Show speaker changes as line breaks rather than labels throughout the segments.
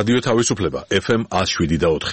რადიო თავისუფლება FM 107.4.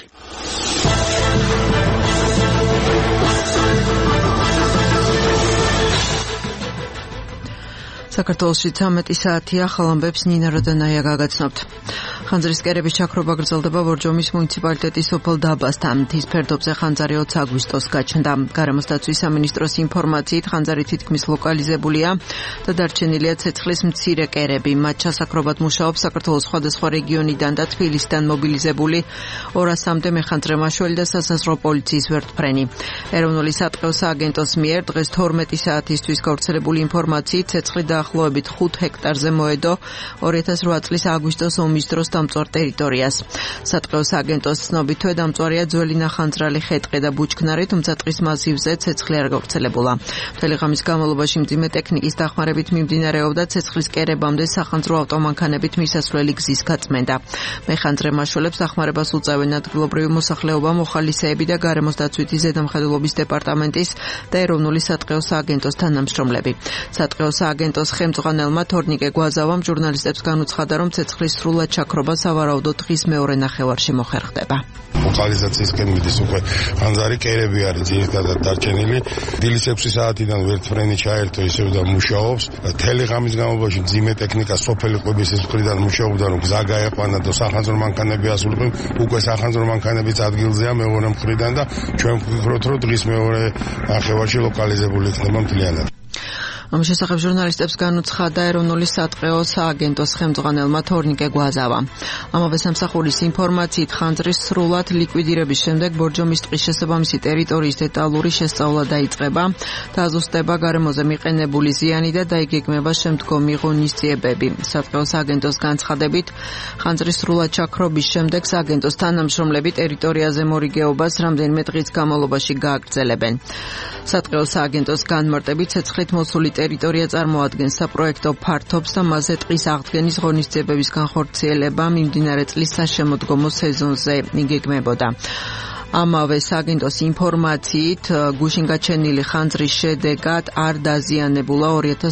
საქართველოში 13 საათია, ახალ ამბებს ნინა როდანაია გაგაცნობთ. ხანძრის კერების ჩაქრობა გრძელდება ბორჯომის მუნიციპალიტეტის სოფელ დაბასთან. მთის ფერდობზე ხანძარი 20 აგვისტოს გაჩნდა. გარემოს დაცვის სამინისტროს ინფორმაციით ხანძარი თითქმის ლოკალიზებულია და დარჩენილია ცეცხლის მცირე კერები. მათ ჩასაქრობად მუშაობს საქართველოს სხვადასხვა რეგიონიდან და თბილისიდან მობილიზებული 200-მდე მეხანძრე მაშველი და სასაზღვრო პოლიციის ვერტმფრენი. ეროვნული სატყეო სააგენტოს მიერ დღეს 12 საათისთვის გავრცელებული ინფორმაციით ცეცხლი დაახლოებით 5 ჰექტარზე მოედო 2008 წლის აგვისტოს ომის დროს დამწვარ ტერიტორიას. სატყეო სააგენტოს ცნობით დამწვარია ძველი ნახანძრალი ხეტყე და ბუჩქნარი, თუმცა ტყის მასივზე ცეცხლი არ გავრცელებულა. მთელი ღამის განმავლობაში მძიმე ტექნიკის დახმარებით მიმდინარეობდა ცეცხლის კერებამდე სახანძრო ავტომანქანებით მისასვლელი გზის გაწმენდა. მეხანძრე მაშველებს დახმარებას უწევენ ადგილობრივი მოსახლეობა, მოხალისეები და გარემოს დაცვითი ზედამხედველობის დეპარტამენტის და ეროვნული სატყეო სააგენტოს თანამშრომლები. სატყეო სააგენტოს ხელმძღვანელმა თორნიკე გვაზავამ ჟურნალისტებს განუცხადა, რომ ცეცხლის სრულად ჩაქრობა სავარაუდოდ დღის მეორე ნახევარში მოხერხდება.
ლოკალიზაციისკენ მიდის უკვე ხანძარი კერები არის ძირითადად დარჩენილი. დილის 6 საათიდან ვერტმფრენი ჩაერთო ისევ და მუშაობს. მთელი ღამის განმავლობაში მძიმე ტექნიკა სოფელი ყვებისის მხრიდან მუშაობდა, რომ გზა გაეყვანა და სახანძრო მანქანები ასრულებენ. უკვე სახანძრო მანქანებიც ადგილზეა მეორე მხრიდან და ჩვენ ვფიქრობთ, რომ დღის მეორე ნახევარში ლოკალიზებული იქნება მთლიანად.
ამ შესახებ ჟურნალისტებს განუცხადა ეროვნული სატყეო სააგენტოს ხელმძღვანელმა თორნიკე გვაზავა. ამავე სამსახურის ინფორმაციით ხანძრის სრულად ლიკვიდირების შემდეგ ბორჯომის ტყის შესაბამისი ტერიტორიის დეტალური შესწავლა დაიწყება და აზუსტება გარემოზე მიყენებული ზიანი და დაიგეგმება შემდგომი ღონისძიებები. სატყეო სააგენტოს განცხადებით, ხანძრის სრულად ჩაქრობის შემდეგ სააგენტოს თანამშრომლები ტერიტორიაზე მორიგეობას რამდენიმე დღის განმავლობაში გააგრძელებენ. სატყეო სააგენტოს განმარტებით ცეცხლით მოსული ტერიტორია წარმოადგენს საპროექტო ფართობს და მასზე ტყის აღდგენის ღონისძიებების განხორციელება მიმდინარე წლის საშემოდგომო სეზონზე იგეგმებოდა. ამავე სააგენტოს ინფორმაციით გუშინ გაჩენილი ხანძრის შედეგად არ დაზიანებულა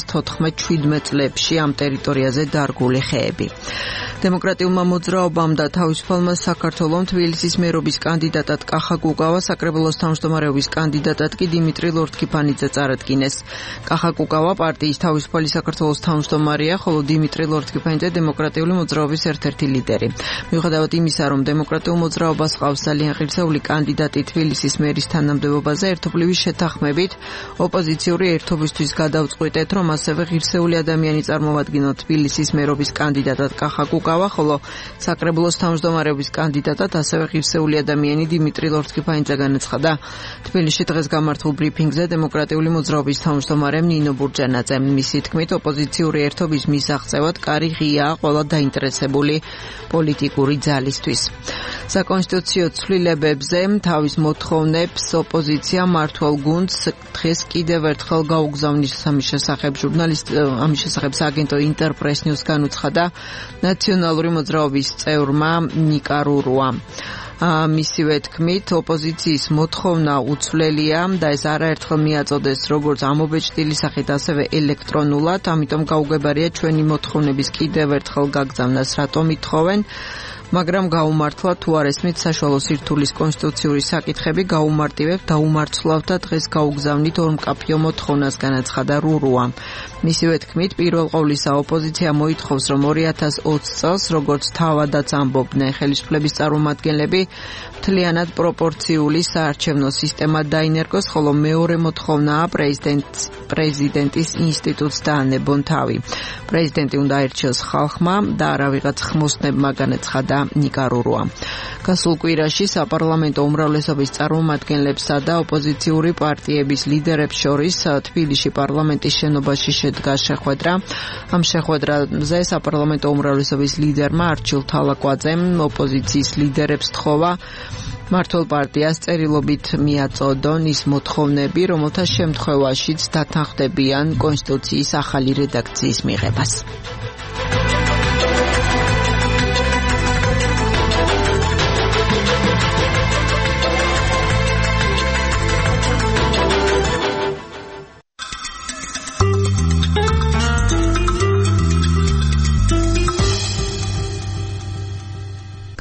2014-17 წლებში ამ ტერიტორიაზე დარგული ხეები. დემოკრატიულმა მოძრაობამ და თავისუფალმა საქართველომ თბილისის მერობის კანდიდატად კახა კუკავა, საკრებულოს თავმჯდომარეობის კანდიდატად კი დიმიტრი ლორთქიფანიძე წარადგინეს. კახა კუკავა პარტიის თავისუფალი საქართველოს თავმჯდომარეა, ხოლო დიმიტრი ლორთქიფანიძე დემოკრატიული მოძრაობის ერთ-ერთი ლიდერი. მიუხედავად იმისა, რომ დემოკრატიულ მოძრაობას ყავს ძალიან ღირსეული კანდიდატი თბილისის მერის თანამდებობაზე, ერთობლივი შეთანხმებით ოპოზიციური ერთობისთვის გადავწყვიტეთ, რომ ასევე ღირსეული ადამიანი წარმოვადგინოთ თბილისის მერობის კანდიდატად კახა კუკავა, ხოლო საკრებულოს თავმჯდომარეობის კანდიდატად ასევე ღირსეული ადამიანი დიმიტრი ლორთქიფანიძე განაცხადა თბილისში დღეს გამართულ ბრიფინგზე დემოკრატიული მოძრაობის თავმჯდომარემ ნინო ბურჯანაძემ. მისი თქმით, ოპოზიციური ერთობის მისაღწევად კარი ღიაა ყველა დაინტერესებული პოლიტიკური ძალისთვის. საკონსტიტუციო ცვლილებებზე თავის მოთხოვნებს ოპოზიცია მართვალ გუნდს დღეს კიდევ ერთხელ გაუგზავნის. ამის შესახებ სააგენტო ინტერპრეს ნიუს განუცხადა ნაციონალური მოძრაობის წევრმა ნიკა რურუამ. მისივე თქმით, ოპოზიციის მოთხოვნა უცვლელია და ეს არაერთხელ მიაწოდეს როგორც ამობეჭდილი სახით, ასევე ელექტრონულად, ამიტომ გაუგებარია ჩვენი მოთხოვნების კიდევ ერთხელ გაგზავნას. რატომ ითხოვენ? მაგრამ გაუმართლა თუ არ ესმით საშუალო სირთულის კონსტიტუციური საკითხები, დაუმარცვლავთ და დღეს გაუგზავნით ორმკაფიო მოთხოვნას, განაცხადა რურუამ. მისივე თქმით, პირველ ყოვლისა ოპოზიცია მოითხოვს, რომ 2020 წელს, როგორც თავადაც ამბობდნენ ხელისუფლების წარმომადგენლები, მთლიანად პროპორციული საარჩევნო სისტემა დაინერგოს, ხოლო მეორე მოთხოვნაა პრეზიდენტის ინსტიტუტს დაანებონ თავი. პრეზიდენტი უნდა აირჩიოს ხალხმა და არა ვიღაც ხმოსნებმა, განაცხადა ნიკა რურუამ. გასულ კვირაში საპარლამენტო უმრავლესობის წარმომადგენლებსა და ოპოზიციური პარტიების ლიდერებს შორის თბილისში პარლამენტის შენობაში შედგა შეხვედრა. ამ შეხვედრაზე საპარლამენტო უმრავლესობის ლიდერმა არჩილ თალაკვაძემ ოპოზიციის ლიდერებს თხოვა მართლ პარტიას წერილობით მიაწოდონ ის მოთხოვნები, რომელთა შემთხვევაშიც დათანხმდებიან კონსტიტუციის ახალი რედაქციის მიღებას.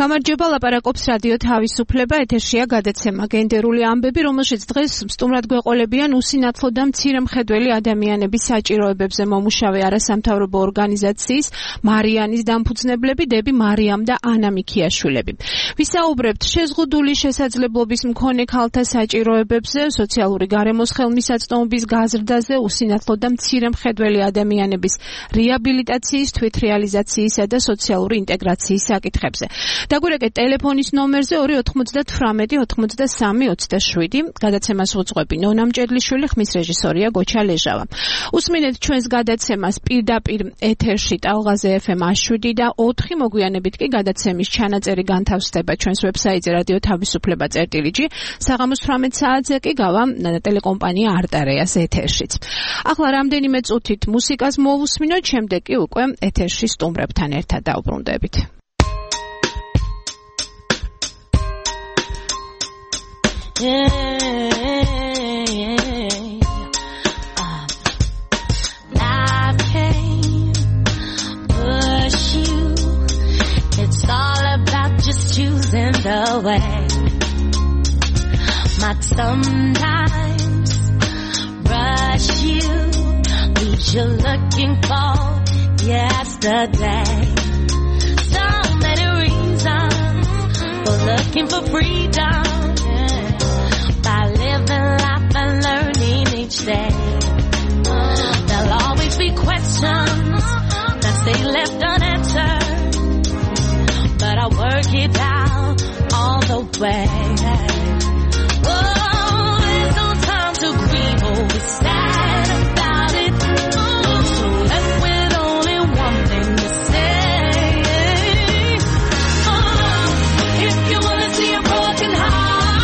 გამარჯობა, ლაპარაკობს რადიო თავისუფლება, ეთერშია გადაცემა გენდერული ამბები, რომელშიც დღეს სტუმრად გვეყოლებიან უსინათლო და მცირე მხედველი ადამიანების საჭიროებებზე მომუშავე არასამთავრობო ორგანიზაციის მარიანის დამფუძნებლები დები მარიამ და ანა მიქიაშვილები. ვისაუბრებთ შეზღუდული შესაძლებლობის მქონე ქალთა საჭიროებებზე, სოციალური გარემოს ხელმისაწვდომობის გაზრდაზე, უსინათლო და მცირე მხედველი ადამიანების რეაბილიტაციის, თვითრეალიზაციისა და სოციალური ინტეგრაციის საკითხებზე. დაგვირეკეთ ტელეფონის ნომერზე 290-93-27. გადაცემას უძღვები ნონა მჭედლიშვილი, ხმის რეჟისორია გოჩა ლეჟავა. უსმინეთ ჩვენს გადაცემას პირდაპირ ეთერში ტალღაზე FM 7 და 4 მოგვიანებით კი გადაცემის ჩანაწერი განთავსდება ჩვენს ვებსაიტზე რადიო თავისუფლება.gi. საღამოს 18 საათზე კი გავა ტელეკომპანია არტარეას ეთერშიც. ახლა რამდენიმე წუთით მუსიკას მოვუსმინოთ, შემდეგ კი უკვე ეთერში სტუმრებთან ერთად დავბრუნდებით.
Life can push you. It's all about just choosing the way. Might sometimes rush you, leave you looking for yesterday. So many reasons for looking for freedom. By living life and learning each day. There'll always be questions that stay left unanswered, but I work it out all the way. Oh, there's no time to grieve or be sad about it. So left with only one thing to say. Oh, if you wanna see a broken heart,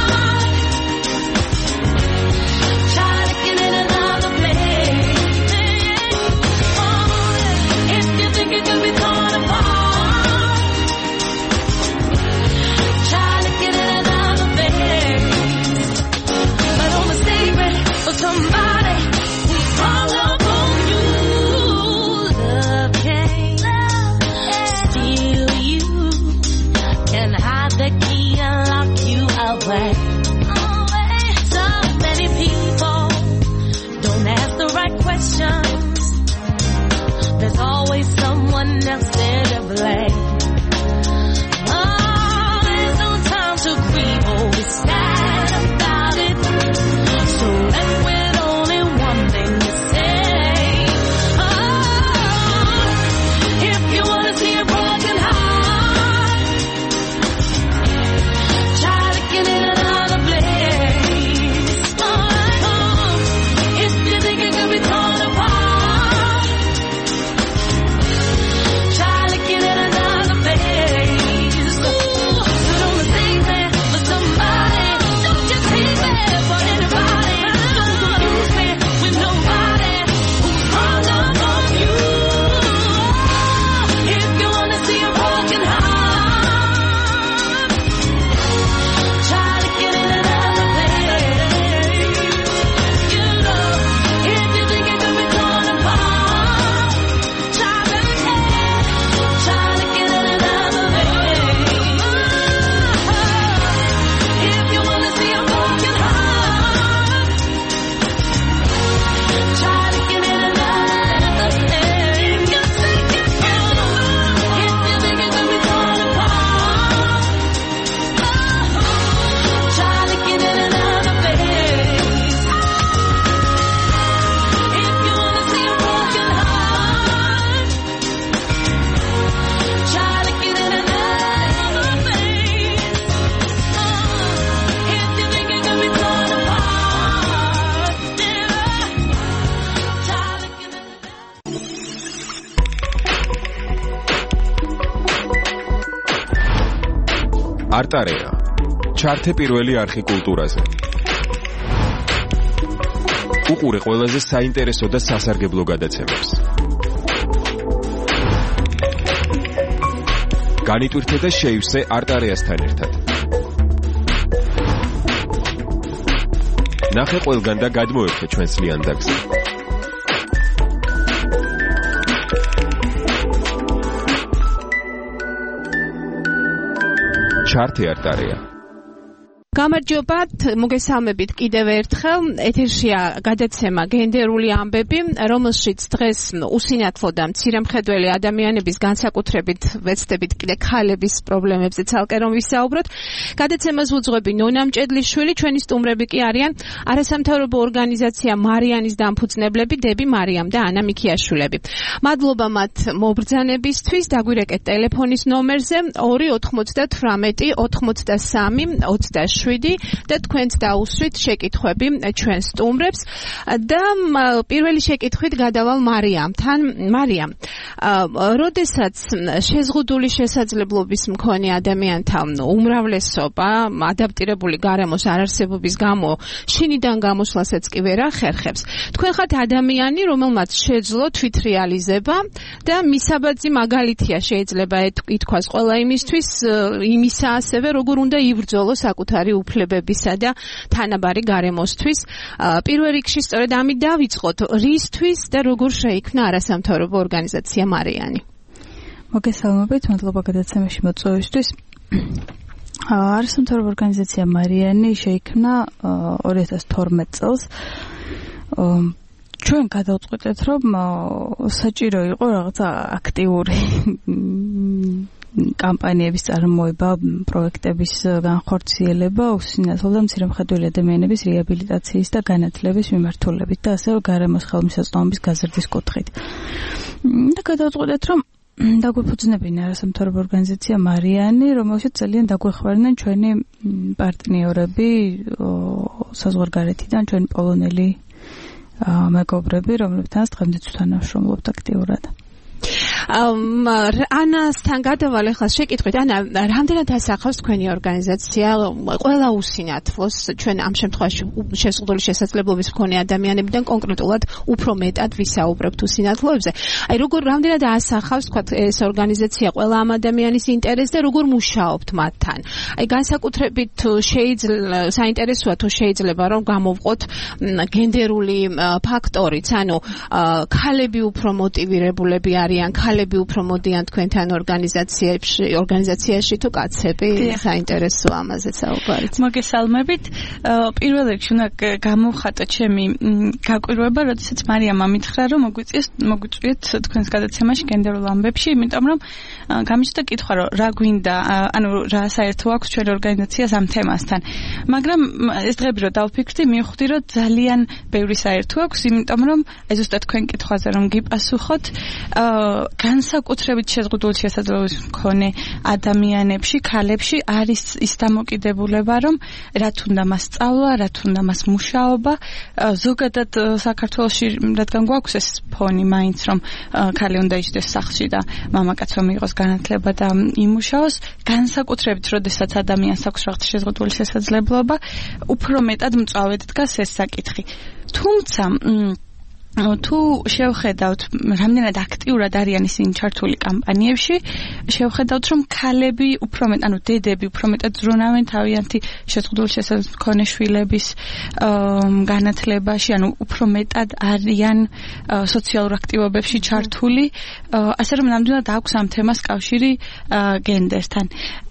somebody who's hung up on you. Love can't steal you, can hide the key and lock you away. So many people don't ask the right questions. There's always someone else there to blame. Oh, there's no time to grieve or be sad about it. So left with only one thing to say. Oh, if you wanna see a broken heart, try looking in another place. Oh, if you think it could be torn apart, try looking in another place. Ooh, so don't mistake me for somebody. Don't just hate me for anybody.
არტარეა ჩართე პირველი არხი კულტურაზე. უყურე ყველაზე საინტერესო და სასარგებლო გადაცემებს. განიტვირთე და შეივსე არტარეასთან ერთად. ნახე ყველგან და გადმოერთე ჩვენს ლიანდაგზე. ჩარტი არ დარია.
გამარჯობათ, მოგესალმებით კიდევ ერთხელ. ეთერშია გადაცემა გენდერული ამბები, რომელშიც დღეს უსინათლო და მცირემხედველი ადამიანების განსაკუთრებით ვეცდებით კიდე ქალების პრობლემებზე ცალკე რომ ვისაუბროთ. გადაცემას უძღვები ნონა მჭედლიშვილი, ჩვენი სტუმრები კი არიან არასამთავრობო ორგანიზაცია მარიანის დამფუძნებლები დები მარიამ და ანა მიქიაშვილები. მადლობა მათ მობრძანებისთვის. დაგვირეკეთ ტელეფონის ნომერზე 298 83 27 და თქვენც დაუსვით შეკითხვები ჩვენ სტუმრებს და პირველი შეკითხვით გადავალ მარიამთან. მარიამ, როდესაც შეზღუდული შესაძლებლობის მქონე ადამიანთა უმრავლესობა ადაპტირებული გარემოს არარსებობის გამო შინიდან გამოსვლასაც კი ვერ ახერხებს, თქვენ ხართ ადამიანი, რომელმაც შეძლო თვითრეალიზება და მისაბაძი მაგალითია შეიძლება ითქვას ყველა იმისა ასევე როგორ უნდა იბრძოლოს საკუთარი უფლებებისა და თანაბარი გარემოსთვის. პირველ რიგში სწორედ ამით დავიწყოთ, რისთვის და როგორ შეიქმნა არასამთავრობო ორგანიზაცია მარიანი.
მოგესალმებით, მადლობა გადაცემაში მოწვევისთვის. არასამთავრობო ორგანიზაცია მარიანი შეიქმნა 2012 წელს. ჩვენ გადავწყვეტეთ, რომ საჭირო იყო რაღაცა აქტიური კამპანიების წარმოება, პროექტების განხორციელება, უსინათლო და მცირემხედველი ადამიანების რეაბილიტაციის და განათლების მიმართულებით და ასევე გარემოს ხელმისაწვდომობის გაზრდის კუთხით. და გადავწყვეტეთ, რომ დაგვეფუძნებინა არასამთავრობო ორგანიზაცია მარიანი, რომელშიც ძალიან დაგვეხმარნენ ჩვენი პარტნიორები საზღვარგარეთიდან, ჩვენი პოლონელი მეგობრები, რომლებთანაც დღემდეც ვთანამშრომლობთ აქტიურად. ანასთან გადავალ ახლა შეკითხვით. ანა, რამდენად ასახავს თქვენი ორგანიზაცია ყველა უსინათლოს, ჩვენ ამ შემთხვევაში შეზღუდული შესაძლებლობის მქონე ადამიანებიდან კონკრეტულად უფრო მეტად ვისაუბრებთ უსინათლოებზე. აი როგორ რამდენად ასახავს თქვა ეს ორგანიზაცია ყველა ამ ადამიანის ინტერესს და როგორ მუშაობთ მათთან? აი განსაკუთრებით საინტერესოა თუ შეიძლება რომ გამოვყოთ გენდერული ფაქტორიც, ანუ ქალები უფრო მოტივირებულები არიან, ქალები უფრო მოდიან თქვენთან ორგანიზაციაში თუ კაცები? საინტერესოა ამაზე საუბარიც. მოგესალმებით. პირველ რიგში უნდა გამოვხატო ჩემი გაკვირვება, როდესაც მარიამ ამითხრა, რომ მოგვიწვიეთ თქვენს გადაცემაში გენდერულ ამბებში, იმიტომ რომ გამიჩნდა კითხვა, რომ რა გვინდა, ანუ რა საერთო აქვს ჩვენ ორგანიზაციას ამ თემასთან. მაგრამ ეს დღები რომ დავფიქრდი, მივხვდი, რომ ძალიან ბევრი საერთო აქვს, იმიტომ რომ აი ზუსტად თქვენ კითხვაზე რომ გიპასუხოთ, განსაკუთრებით შეზღუდული შესაძლებლობის მქონე ადამიანებში, ქალებში არის ის დამოკიდებულება, რომ რა თუნდა მას სწავლა, რა თუნდა მას მუშაობა, ზოგადად საქართველოში, რადგან გვაქვს ეს ფონი მაინც, რომ ქალი უნდა იჯდეს სახლში და მამაკაც რომ იყოს განათლება და იმუშაოს, განსაკუთრებით, როდესაც ადამიანს აქვს რაღაც შეზღუდული შესაძლებლობა, უფრო მეტად მწვავედ დგას ეს საკითხი. თუმცა თუ შევხედავთ, რამდენად აქტიურად არიან ისინი ჩართული კამპანიებში, შევხედავთ, რომ ქალები უფრო მეტ, ანუ დედები უფრო მეტად ზრუნავენ თავიანთი შეზღუდული შესაძლებლობის მქონე შვილების განათლებაში, ანუ უფრო მეტად არიან სოციალურ აქტივობებში ჩართული, ასე რომ ნამდვილად აქვს ამ თემას კავშირი გენდერთან.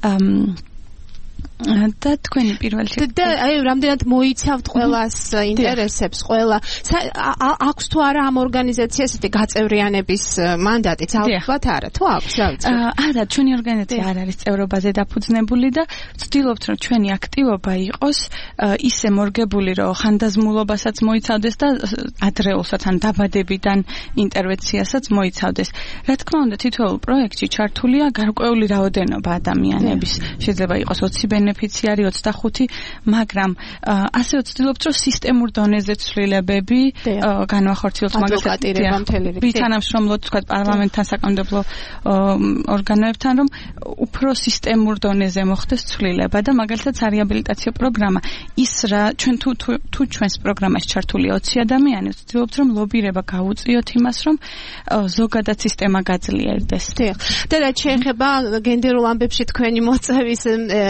და თქვენი პირველი
და აი რამდენად მოიცავთ ყველას ინტერესებს, ყველა აქვს თუ არა ამ ორგანიზაციას ესეთი გაწევრიანების მანდატიც? ალბათ არა, თუ აქვს, რა ვიცი.
არა, ჩვენი ორგანიზაცია არ არის წევრობაზე დაფუძნებული და ვცდილობთ, რომ ჩვენი აქტივობა იყოს ისე მორგებული, რომ ხანდაზმულობასაც მოიცავდეს და ადრეულსაც ან დაბადებიდან ინტერვენციასაც მოიცავდეს. რა თქმა უნდა, თითოეულ პროექტში ჩართულია გარკვეული რაოდენობა ადამიანების. შეიძლება იყოს 20 ბენეფიციარი, 25, მაგრამ ასე ვცდილობთ, რომ სისტემურ დონეზე ცვლილებები განვახორციელოთ, მაგალითად, ვითანამშრომლოთ, თქვა პარლამენტთან, საკანონმდებლო ორგანოებთან, რომ უფრო სისტემურ დონეზე მოხდეს ცვლილება და მაგალითად რეაბილიტაციო პროგრამა ის რა ჩვენ თუ ჩვენს პროგრამაში ჩართულია 20 ადამიანი, ვცდილობთ, რომ ლობირება გაუწიოთ იმას, რომ ზოგადად სისტემა გაძლიერდეს.
და რაც შეეხება გენდერულ ამბებში თქვენი მოწვევის ერთ-ერთ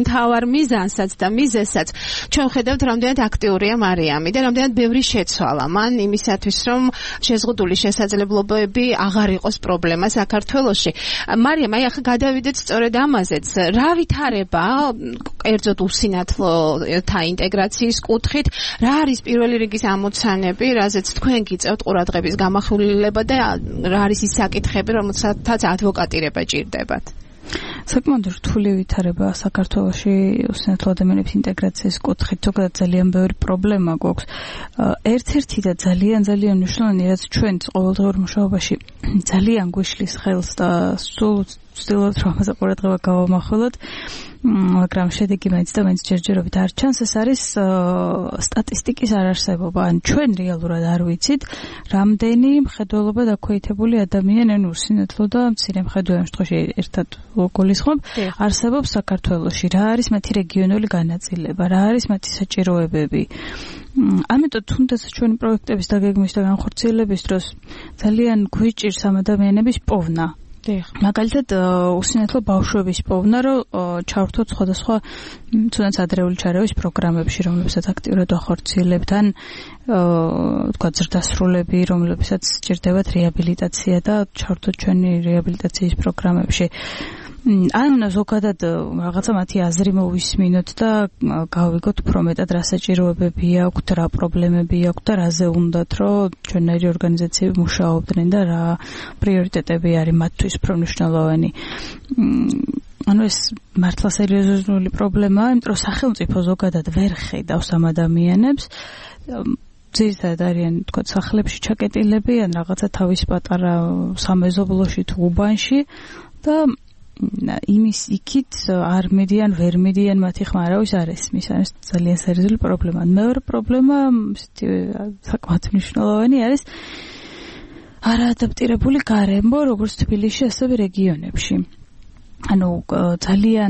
მთავარ მიზანსაც და მიზეზსაც ჩვენ ხედავთ რამდენად აქტიურია მარიამი და რამდენად ბევრი შეცვალა მან იმისათვის რომ შეზღუდული შესაძლებლობები აღარ იყოს პრობლემა საქართველოში. მარიამ, აი ახლა გადავიდეთ სწორედ ამაზეც. რა ვითარება კერძოდ უსინათლოთა ინტეგრაციის კუთხით, რა არის პირველი რიგის ამოცანები, რაზეც თქვენ გიწევთ ყურადღების გამახვილება და რა არის ის საკითხები, რომელსაც ადვოკატირება ჭირდებათ?
საკმაოდ რთული ვითარება საქართველოში უსინათლო ადამიანების ინტეგრაციის კუთხით, ზოგადად ძალიან ბევრი პრობლემა გვაქვს. ერთ-ერთი და ძალიან მნიშვნელოვანი, რაც ჩვენ ყოველდღიურ მუშაობაში ძალიან გვიშლის ხელს და სულ ვცდილობთ რომ ამაზე ყურადღება გავამახვილოთ, მაგრამ შედეგი მაინც ჯერჯერობით არ ჩანს. ეს არის სტატისტიკის არარსებობა. ან ჩვენ რეალურად არ ვიცით, რამდენი მხედველობა დაქვეითებული ადამიანი, ანუ უსინათლო და მცირე მხედველი შემთხვევაში ერთად გულისხმობ, არსებობს საქართველოში. რა არის მათი რეგიონული განაწილება, რა არის მათი საჭიროებები. ამიტომ თუნდაც ჩვენი პროექტების დაგეგმვის და განხორციელების დროს ძალიან გვიჭირს ამ ადამიანების პოვნა. მაგალითად უსინათლო ბავშვების პოვნა, რომ ჩავერთოთ სხვადასხვა თუნდაც ადრეული ჩარევის პროგრამებში, რომლებსაც აქტიურად ვახორციელებთ, ან თქვა ზრდასრულები, რომლებსაც სჭირდებათ რეაბილიტაცია და ჩავერთოთ ჩვენი რეაბილიტაციის პროგრამებში. ან ზოგადად რაღაცა მათი აზრი მოვისმინოთ და გავიგოთ უფრო მეტად რა საჭიროებები აქვთ, რა პრობლემები აქვთ და რაზე უნდათ, რომ ჩვენნაირი ორგანიზაციები მუშაობდნენ და რა პრიორიტეტები არის მათთვის უფრო მნიშვნელოვანი. ანუ ეს მართლა სერიოზული პრობლემაა, იმიტომ რომ სახელმწიფო ზოგადად ვერ ხედავს ამ ადამიანებს. ძირითადად არიან თქვა სახლებში ჩაკეტილები ან რაღაცა თავის პატარა სამეზობლოში თუ უბანში და იმის იქით არ მიდიან, ვერ მიდიან მათი ხმა არავის არ ესმის. არის ძალიან სერიოზული პრობლემა. მეორე პრობლემა საკმაოდ მნიშვნელოვანი არის არაადაპტირებული გარემო, როგორც თბილისში, ასევე რეგიონებში. ანუ ძალიან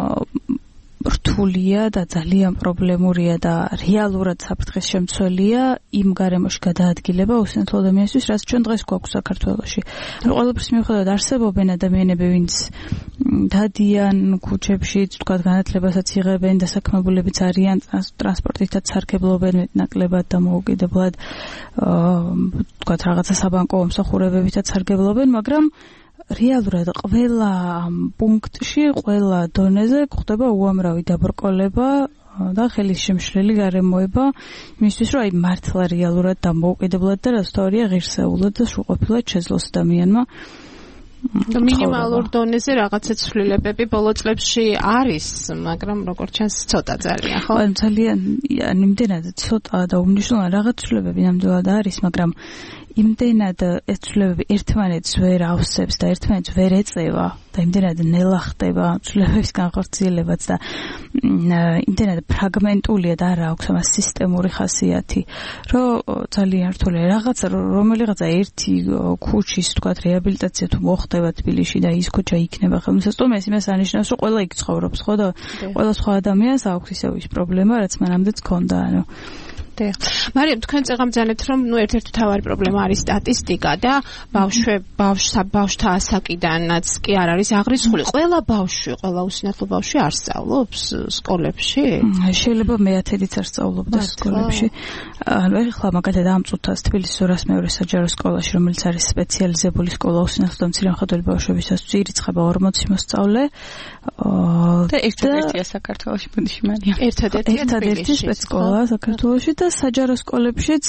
რთულია და ძალიან პრობლემურია და რეალურად საფრთხეს შემცველია იმ გარემოში გადაადგილება უსინათლო ადამიანისთვის, რაც ჩვენ დღეს გვაქვს საქართველოში. ანუ ყველაფრის მიუხედავად არსებობენ ადამიანები, ვინც დადიან ქუჩებში, თქვა განათლებასაც იღებენ, დასაქმებულებიც არიან, ტრანსპორტითაც სარგებლობენ მეტნაკლებად და მოუკიდებლად, თქვა რაღაცა საბანკო მომსახურებებითაც სარგებლობენ, მაგრამ რეალურად ყველა პუნქტში, ყველა დონეზე გვხდება უამრავი დაბრკოლება და ხელისშემშლელი გარემოება იმისთვის, რომ აი მართლა რეალურად დამოუკიდებლად და რა სწორია ღირსეულად და სრულყოფილად შეძლოს ადამიანმა.
მინიმალურ დონეზე რაღაცა ცვლილებები ბოლო წლებში არის, მაგრამ როგორც ჩანს ცოტა ძალიან, ხო?
ძალიან იმდენად ცოტა და უმნიშვნელოვანე რაღაც ცვლილებები ნამდვილად არის, მაგრამ იმდენად ეს ცვლილებები ერთმანეთს ვერ ავსებს და ერთმანეთს ვერ ეწევა და იმდენად ნელა ხდება ცვლილებების განხორციელებაც და იმდენად ფრაგმენტულია და არ აქვს ამას სისტემური ხასიათი, რომ ძალიან რთულია რაღაცა რომელიღაცა ერთი ქუჩის თქვა რეაბილიტაცია თუ მოხდება თბილისში და ის ქუჩა იქნება ხელმისაწვდომი, ეს იმას ანიშნავს, რომ ყველა იქ ცხოვრობს, ხო და ყველა სხვა ადამიანს აქვს ისევ ის პრობლემა, რაც მანამდეც ჰქონდა, ანუ
მარიამ, თქვენ წეგამბრძანებთ, რომ ერთ-ერთი მთავარი პრობლემა არის სტატისტიკა და ბავშვთა ასაკიდანაც კი არ არის აღრიცხული. ყველა უსინათლო ბავშვი არ სწავლობს სკოლებში?
შეიძლება მე-10-იც არ სწავლობდეს სკოლებში. ანუ ეხლა მაგალითად ამ წუთას თბილისის 202 საჯარო სკოლაში, რომელიც არის სპეციალიზებული სკოლა უსინათლო და მცირე მხედველი ბავშვებისათვის, ირიცხება 40 მოსწავლე. და ერთადერთია საქართველოში, ბუდიში მარიამ.
ერთადერთი
სპეცსკოლა საქართველოში და საჯარო სკოლებშიც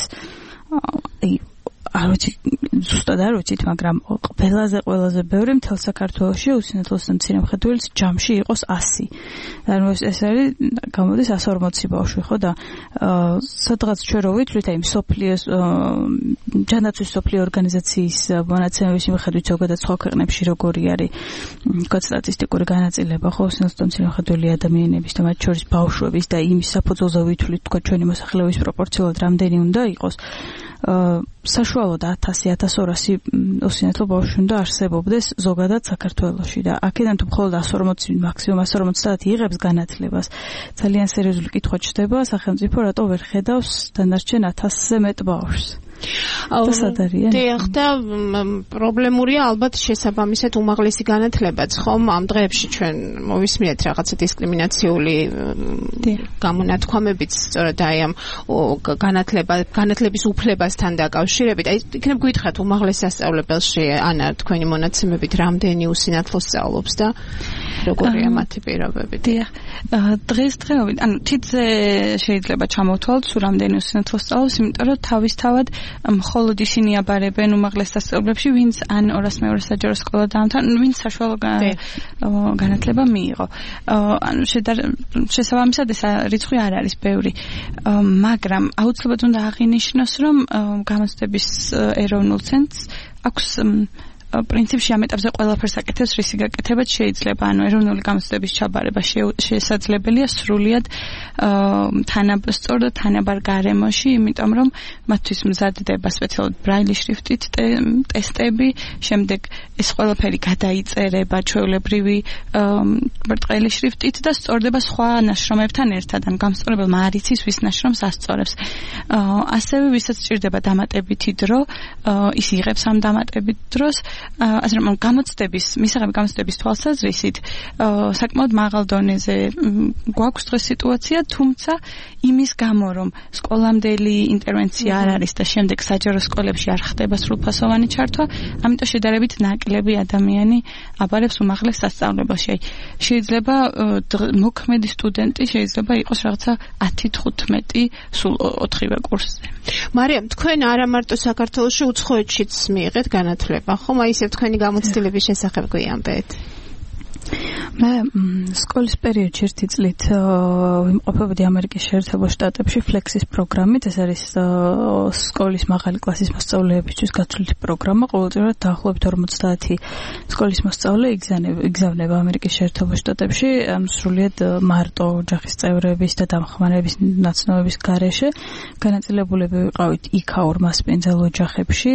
არ ვიცი, ზუსტად არ ვიცით, მაგრამ ყველაზე ბევრი მთელ საქართველოში უსინათლოს და მცირე მხედველის ჯამში იყოს 100. ანუ ეს არის გამოდის 140 ბავშვი, ხო და სადღაც ჩვენ რო ვითვლით, აი მსოფლიოს ჯანდაცვის მსოფლიო ორგანიზაციის მონაცემების მიხედვით ზოგადად სხვა ქვეყნებში როგორი არის თქვა სტატისტიკური განაწილება, ხო უსინათლო და მცირე მხედველი ადამიანების და მათ შორის ბავშვების და იმის საფუძველზე ვითვლით, თქვა ჩვენი მოსახლეობის პროპორციულად რამდენი უნდა იყოს. საშუალოდ 1000-1200 უსინათლო ბავშვი უნდა არსებობდეს ზოგადად საქართველოში და აქედან თუ მხოლოდ 140, მაქსიმუმ 150 იღებს განათლებას. ძალიან სერიოზული კითხვა ჩდება, სახელმწიფო რატო ვერ ხედავს დანარჩენ 1000-ზე მეტ ბავშვს.
დიახ და პრობლემურია ალბათ შესაბამისად უმაღლესი განათლებაც ხომ ამ დღეებში ჩვენ მოვისმინეთ რაღაცა დისკრიმინაციული გამონათქვამებიც სწორედ აი ამ განათლების უფლებასთან დაკავშირებით აი იქნებ გითხრათ უმაღლეს სასწავლებელში ანა თქვენი მონაცემებით რამდენი უსინათლო სწავლობს და როგორია მათი პირობები
დიახ დღესდღეობით ანუ თითზე შეიძლება ჩამოვთვალოთ სულ რამდენი უსინათლო სწავლობს იმიტომ რომ თავისთავად მხოლოდ ისინი აბარებენ უმაღლეს სასწავლებლებში ვინც ან 202 საჯარო სკოლა დაამთავრა ვინც საშუალო განათლება მიიღო ანუ შესაბამისად ეს რიცხვი არ არის ბევრი მაგრამ აუცილებლად უნდა აღინიშნოს რომ გამოცდების ეროვნულ ცენტრს აქვს პრინციპში ამ ეტაპზე ყველაფერს აკეთებს, რისი გაკეთებაც შეიძლება, ანუ ეროვნული გამოცდების ჩაბარება შესაძლებელია სრულიად სწორ და თანაბარ გარემოში, იმიტომ რომ მათთვის მზადდება სპეციალურად ბრაილის შრიფტით ტესტები, შემდეგ ეს ყველაფერი გადაიწერება ჩვეულებრივი ბრტყელი შრიფტით და სწორდება სხვა ნაშრომებთან ერთად, ან გამსწორებელმა არ იცის ვის ნაშრომს ასწორებს. ასევე ვისაც სჭირდება დამატებითი დრო, ის იღებს ამ დამატებით დროს ასე რომ მისაღები გამოცდების თვალსაზრისით საკმაოდ მაღალ დონეზე გვაქვს დღეს სიტუაცია, თუმცა იმის გამო რომ სკოლამდელი ინტერვენცია არ არის და შემდეგ საჯარო სკოლებში არ ხდება სრულფასოვანი ჩართვა, ამიტომ შედარებით ნაკლები ადამიანი აბარებს უმაღლეს სასწავლებელში. შეიძლება მოქმედი სტუდენტი შეიძლება იყოს რაღაცა 10-15 სულ 4-ვე კურსზე.
მარიამ, თქვენ არა მარტო საქართველოში, უცხოეთშიც მიიღეთ განათლება, ხომ? აი ისე თქვენი გამოცდილების შესახებ გვიამბეთ.
მე სკოლის პერიოდში ერთი წლით ვიმყოფებოდი ამერიკის შეერთებულ შტატებში ფლექსის პროგრამით. ეს არის სკოლის მაღალი კლასის მოსწავლეებისთვის გათვლითი პროგრამა. ყოველწლიურად დაახლოებით 50 სკოლის მოსწავლე იგზავნება ამერიკის შეერთებულ შტატებში სრულიად მარტო ოჯახის წევრების და დამხმარების ნაცნობების გარეშე. განაწილებულები ვიყავით იქაურ მასპინძელ ოჯახებში.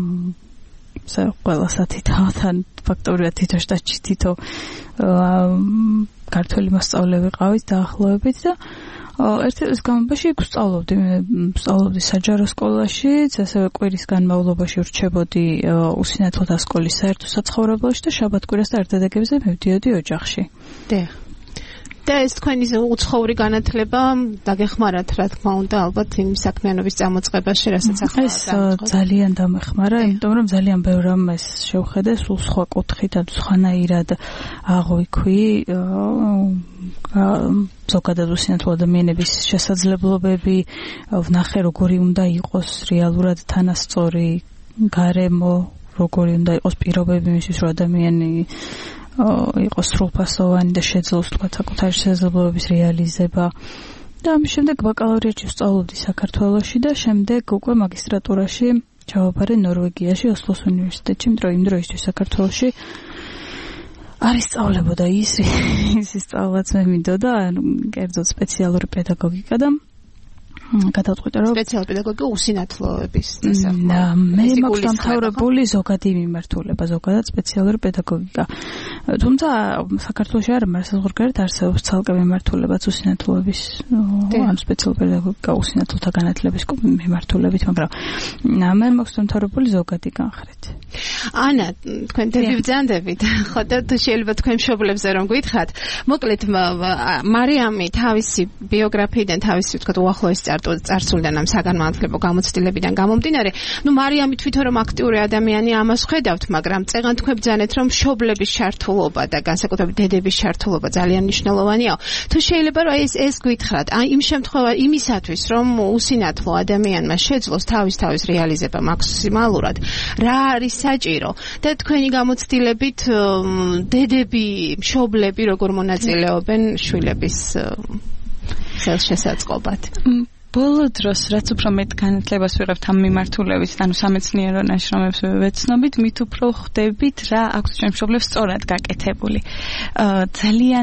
ყველა სათითაოთან ფაქტობრივად თითო შტატში თითო ქართველი მოსწავლე ვიყავით დაახლოებით და ერთ წლის განმავლობაში ვსწავლობდი საჯარო სკოლაში, ასევე კვირის განმავლობაში ვრჩებოდი უსინათლოთა სკოლის საერთო საცხოვრებელში და შაბათ-კვირას და ერთადაგებზე მივდიოდი ოჯახში.
და ეს თქვენი უცხოური განათლება დაგეხმარათ რა თქმა უნდა ალბათ იმ საქმიანობის წამოწყებაში რასაც ახლა
ეს ძალიან დამეხმარა, იმიტომ რომ ძალიან ბევრ რამეს შევხედე სულ სხვა კუთხით და სხვანაირად აღვიქვი ზოგადად უსინათლო ადამიანების შესაძლებლობები, ვნახე როგორი უნდა იყოს რეალურად თანასწორი გარემო, როგორი უნდა იყოს პირობები იმისთვის რომ ადამიანი იყოს სრულფასოვანი და შეძლოს თქვა საკუთარი შესაძლებლობების რეალიზება და ამის შემდეგ ბაკალავრიატში ვსწავლობდი საქართველოში და შემდეგ უკვე მაგისტრატურაში ჩავაბარე ნორვეგიაში ოსლოს უნივერსიტეტში, იმიტომ იმ დროისთვის საქართველოში არ ისწავლებოდა ის სწავლაც მე მინდოდა, კერძოდ სპეციალური პედაგოგიკა და გადავწყვიტე რომ
სპეციალური პედაგოგიკა უსინათლოების
მე მაქვს დამთავრებული ზოგადი მიმართულება, ზოგადად სპეციალური პედაგოგიკა. თუმცა საქართველოში არ არის საზღვარგარეთ არსებობს ცალკე მიმართულებაც უსინათლოების ან სპეციალური პედაგოგიკა უსინათლოთა განათლების მიმართულებით, მაგრამ მე მაქვს დამთავრებული ზოგადი განხრით.
ანა, თქვენ დებიბძანდებით, ხო და თუ შეიძლება თქვენ მშობლებზე რომ გითხრათ, მოკლედ მარიამი თავისი ბიოგრაფიიდან, თავისი ვთქვათ უახლოესი წარსულიდან ამ საგანმანათლებლო გამოცდილებიდან გამომდინარე, მარიამი თვითონ რომ აქტიური ადამიანი ამას ხედავთ, მაგრამ წეგან თქვენ ბძანეთ რომ მშობლების ჩართულობა და განსაკუთრებით დედების ჩართულობა ძალიან მნიშვნელოვანია. თუ შეიძლება რომ ეს გითხრათ, იმ შემთხვევაში იმისათვის რომ უსინათლო ადამიანმა შეძლოს თავის რეალიზება მაქსიმალურად, რა არის საჭირო და თქვენი გამოცდილებით დედები, მშობლები როგორ მონაწილეობენ შვილების ხელშესაწყობად?
ბოლო დროს, რაც უფრო მეტ განათლებას ვიღებთ ამ მიმართულებით, ანუ სამეცნიერო ნაშრომებს ვეცნობით, მით უფრო ხვდებით რა აქვს ჩვენ მშობლებს სწორად გაკეთებული. ძალიან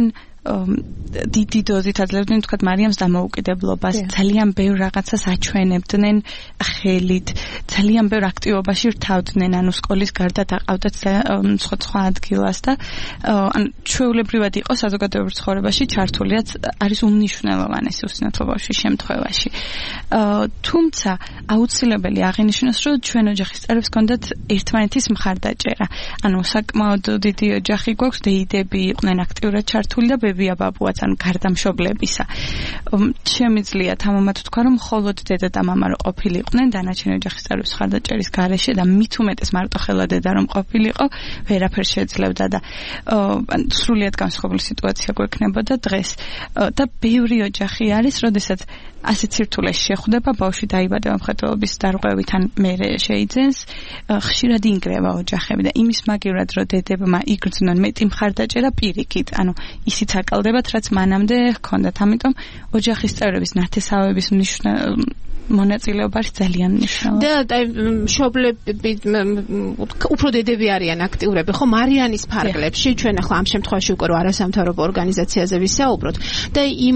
დიდი დოზით აძლევდნენ თქვა მარიამს დამოუკიდებლობას, ძალიან ბევრ რაღაცას აჩვენებდნენ ხელით, ძალიან ბევრ აქტივობაში რთავდნენ, ანუ სკოლის გარდა დაყავდათ სხვა ადგილას და ან ჩვეულებრივად იყო საზოგადოებრივ ცხოვრებაში ჩართულიაც არის უმნიშვნელოვანესი უსინათლო ბავშვის შემთხვევაში. თუმცა აუცილებელი აღინიშნოს, რომ ჩვენ ოჯახის წევრებს ჰქონდათ ერთმანეთის მხარდაჭერა. ანუ საკმაოდ დიდი ოჯახი გვაქვს, დეიდები იყვნენ აქტიურად ჩართული და ბებია ბაბუაც, ანუ გარდამშობლებისა. შემიძლია თამამად თქვა, რომ მხოლოდ დედა და მამა რო ყოფილიყვნენ დანარჩენი ოჯახის წევრების მხარდაჭერის გარეშე და მით უმეტეს მარტოხელა დედა რომ ყოფილიყო, ვერაფერს შეძლებდა და სრულიად განსხვავებული სიტუაცია გვექნებოდა დღეს. და ბევრი ოჯახი არის, როდესაც ასეთ სირთულეში შეხვდება, ბავშვი დაიბადება მხედველობის დარღვევით ან მერე შეიძენს, ხშირად ინგრევა ოჯახები და იმის მაგივრად, რომ დედებმა იგრძნონ მეტი მხარდაჭერა პირიქით, ანუ ისიც აკალდებათ, რაც მანამდე ჰქონდათ. ამიტომ ოჯახის წევრების ნათესავების მონაწილეობა არის ძალიან მნიშვნელოვანი.
და მშობლები უფრო დედები არიან აქტიურები, ხო მარიანის ფარგლებში, ჩვენ ახლა ამ შემთხვევაში უკვე არასამთავრობო ორგანიზაციაზე ვისაუბროთ და იმ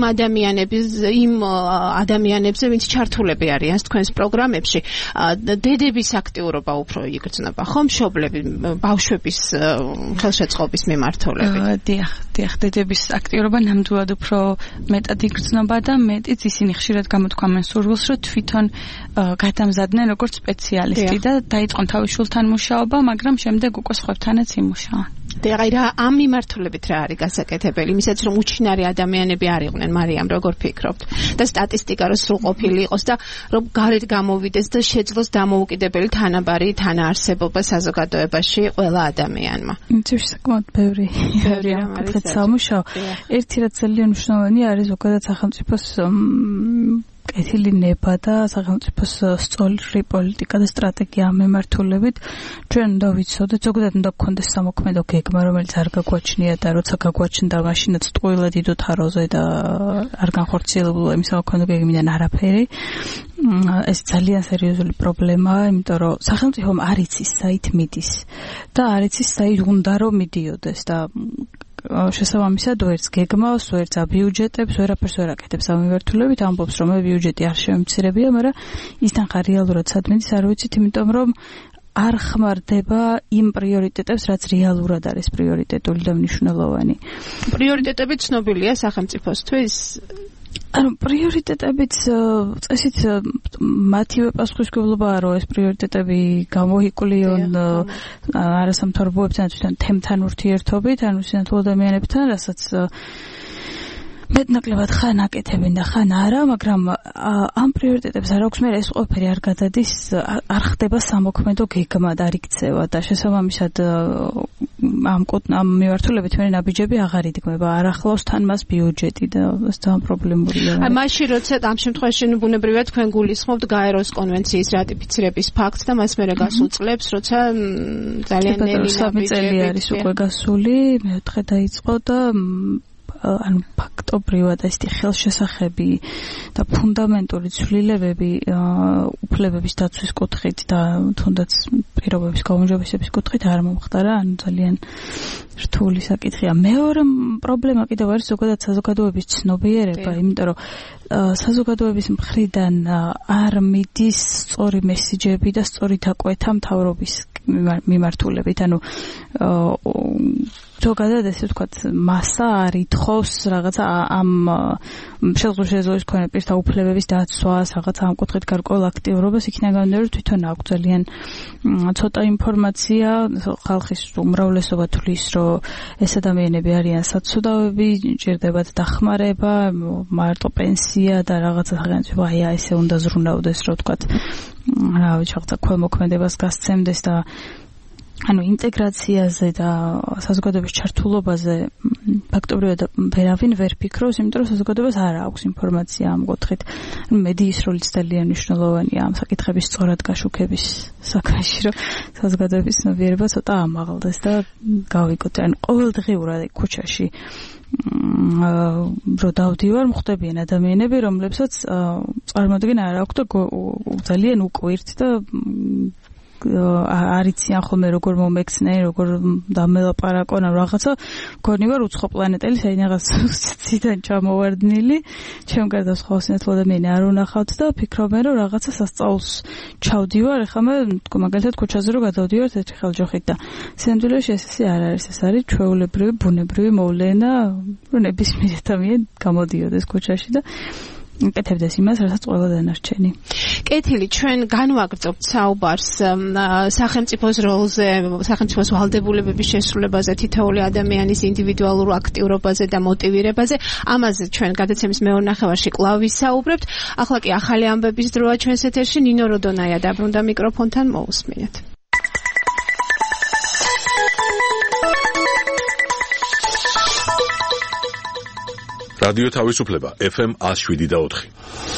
ადამიანებზე, ვინც ჩართულები არიან თქვენს პროგრამებში, დედების აქტიურობა უფრო იგრძნობა, ხო მშობლები ბავშვების ხელშეწყობის მიმართულებით.
დიახ, დედების აქტიურობა ნამდვილად უფრო მეტად იგრძნობა და მეტიც ისინი ხშირად გამოთქვამენ სურვილს, რომ თვითონ გადამზადდნენ როგორც სპეციალისტი და დაიწყონ თავის შვილთან მუშაობა, მაგრამ შემდეგ უკვე სხვებთანაც იმუშაონ.
და ამ მიმართულებით რა არის გასაკეთებელი, იმისაც რომ უჩინარი ადამიანები არ იყვნენ, მარიამ როგორ ფიქრობთ? და სტატისტიკა რომ სრულყოფილი იყოს და რომ გარეთ გამოვიდეს და შეძლოს დამოუკიდებელი თანაბარი თანაარსებობა საზოგადოებაში ყველა ადამიანმა.
იმცირ საკმაოდ ბევრი ამკეთეთ სამუშაო. ერთი რაც ძალიან მნიშვნელოვანი არის ზოგადად სახელმწიფოს კეთილი ნება და სახელმწიფოს სწორი პოლიტიკა და სტრატეგია ამ მიმართულებით. ჩვენ უნდა ვიცოდეთ, ზოგადად უნდა გქონდეს სამოქმედო გეგმა, რომელიც არ გაგვაჩნია და როცა გაგვაჩნდა, მაშინაც ტყუილად იდოთ აროზე და არ განხორციელებულა იმ სამოქმედო გეგმიდან არაფერი. ეს ძალიან სერიოზული პრობლემაა, იმიტომ რომ სახელმწიფომ არ იცის საით მიდის და არ იცის საით უნდა რომ მიდიოდეს და შესაბამისად ვერც გეგმავს, ვერც ბიუჯეტებს, ვერაფერს ვერ აკეთებს ამ მიმართულებით, ამბობს რომ ბიუჯეტი არ შემცირებია, მაგრამ ისთან ხარ რეალურად სად მიდის არ ვიცით, იმიტომ რომ არ ხმარდება იმ პრიორიტეტებს, რაც რეალურად არის პრიორიტეტული და მნიშვნელოვანი.
პრიორიტეტები ცნობილია სახელმწიფოსთვის?
ანუ პრიორიტეტებიც წესით მათივე პასუხისმგებლობაა, რომ ეს პრიორიტეტები გამოიკლიონ არასამთავრობოებთან, თვითონ თემთან ურთიერთობით, ანუ სინათლო ადამიანებთან, რასაც მეტნაკლებად ხან აკეთებენ და ხან არა, მაგრამ ამ პრიორიტეტებს არ აქვს, მე ეს ყველაფერი არ გადადის, არ ხდება სამოქმედო გეგმა და არ იქცევა და შესაბამისად ამ მიმართულებით მე ნაბიჯები აღარ იდგმება, არ ახლავს თან მას ბიუჯეტი და ეს ძალიან პრობლემურია.
მაშინ როცა ამ შემთხვევაში ბუნებრივად თქვენ გულისხმობთ გაეროს კონვენციის რატიფიცირების ფაქტს და მას მერე გასულ წლებს, როცა ძალიან ნელი
ნაბიჯები არის უკვე გასული, მეოთხე დაიწყო და ანუ ფაქტობრივად ესეთი ხელშესახები და ფუნდამენტური ცვლილებები უფლებების დაცვის კუთხით და თუნდაც პირობების გაუმჯობესების კუთხით არ მომხდარა, ანუ ძალიან რთული საკითხია. მეორე პრობლემა კიდევ არის ზოგადად საზოგადოების ცნობიერება, იმიტომ რომ საზოგადოების მხრიდან არ მიდის სწორი მესიჯები და სწორი დაკვეთა მთავრობის მიმართულებით, ანუ ზოგადად ესე ვთქვათ, მასა არ ითხოვს რაღაცა ამ შესაძლოა თქვენ პირთა უფლებების დაცვას, რაღაცა ამ კუთხით გარკვეულ აქტიურობას, იქიდან გამომდინარე თვითონ აქვს ძალიან ცოტა ინფორმაცია, ხალხის უმრავლესობა თვლის, რომ ეს ადამიანები არიან საცუდავები, ჭირდებათ დახმარება, მარტო პენსია და რაღაცა სახელმწიფო აი ესე უნდა ზრუნავდეს, რომ ვთქვათ, რა ვიცი, რაღაცა ქვემოქმედებას გასცემდეს და ანუ ინტეგრაციაზე და საზოგადოების ჩართულობაზე ფაქტობრივად ვერავინ ვერ ფიქრობს, იმიტომ რომ საზოგადოებას არ აქვს ინფორმაცია ამ კუთხით. მედიის როლიც ძალიან მნიშვნელოვანია ამ საკითხების სწორად გაშუქების საქმეში, რომ საზოგადოების ცნობიერება ცოტა ამაღლდეს და გავიგოთ. ანუ ყოველდღიურად ქუჩაში რო დავდივარ, მხვდებიან ადამიანები, რომლებსაც წარმოადგენა არ აქვს და ძალიან უკვირთ და არიციან ხოლმე როგორ მომექცნენ, როგორ დამელაპარაკონ ან რაღაცა, მგონი ვარ უცხო პლანეტელი, საინაღაც ციდან ჩამოვარდნილი, ჩემ გარდა სხვა სინათლე ადამიანი არ უნახავთ და ფიქრობენ, რომ რაღაცა სასწაულს ჩავდივარ, ეხლა მე მაგალითად ქუჩაზე რო გადავდივარ თეთრი ხელჯოხით და სინამდვილეში ეს არ არის, ეს არის ჩვეულებრივი ბუნებრივი მოვლენა, რომ ნებისმიერ ადამიანი გამოდიოდეს ქუჩაში და კეთებდეს იმას, რასაც ყველა დანარჩენი.
კეთილი, ჩვენ განვაგრძობთ საუბარს სახელმწიფოს როლზე, სახელმწიფოს ვალდებულებების შესრულებაზე, თითოეული ადამიანის ინდივიდუალურ აქტიურობაზე და მოტივირებაზე. ამაზე ჩვენ გადაცემის მეორე ნახევარში კვლავ ვისაუბრებთ. ახლა კი ახალი ამბების დროა ჩვენს ეთერში. ნინო როდონაია დაბრუნდა მიკროფონთან, მოусმინეთ.
რადიო თავისუფლება FM 107.4.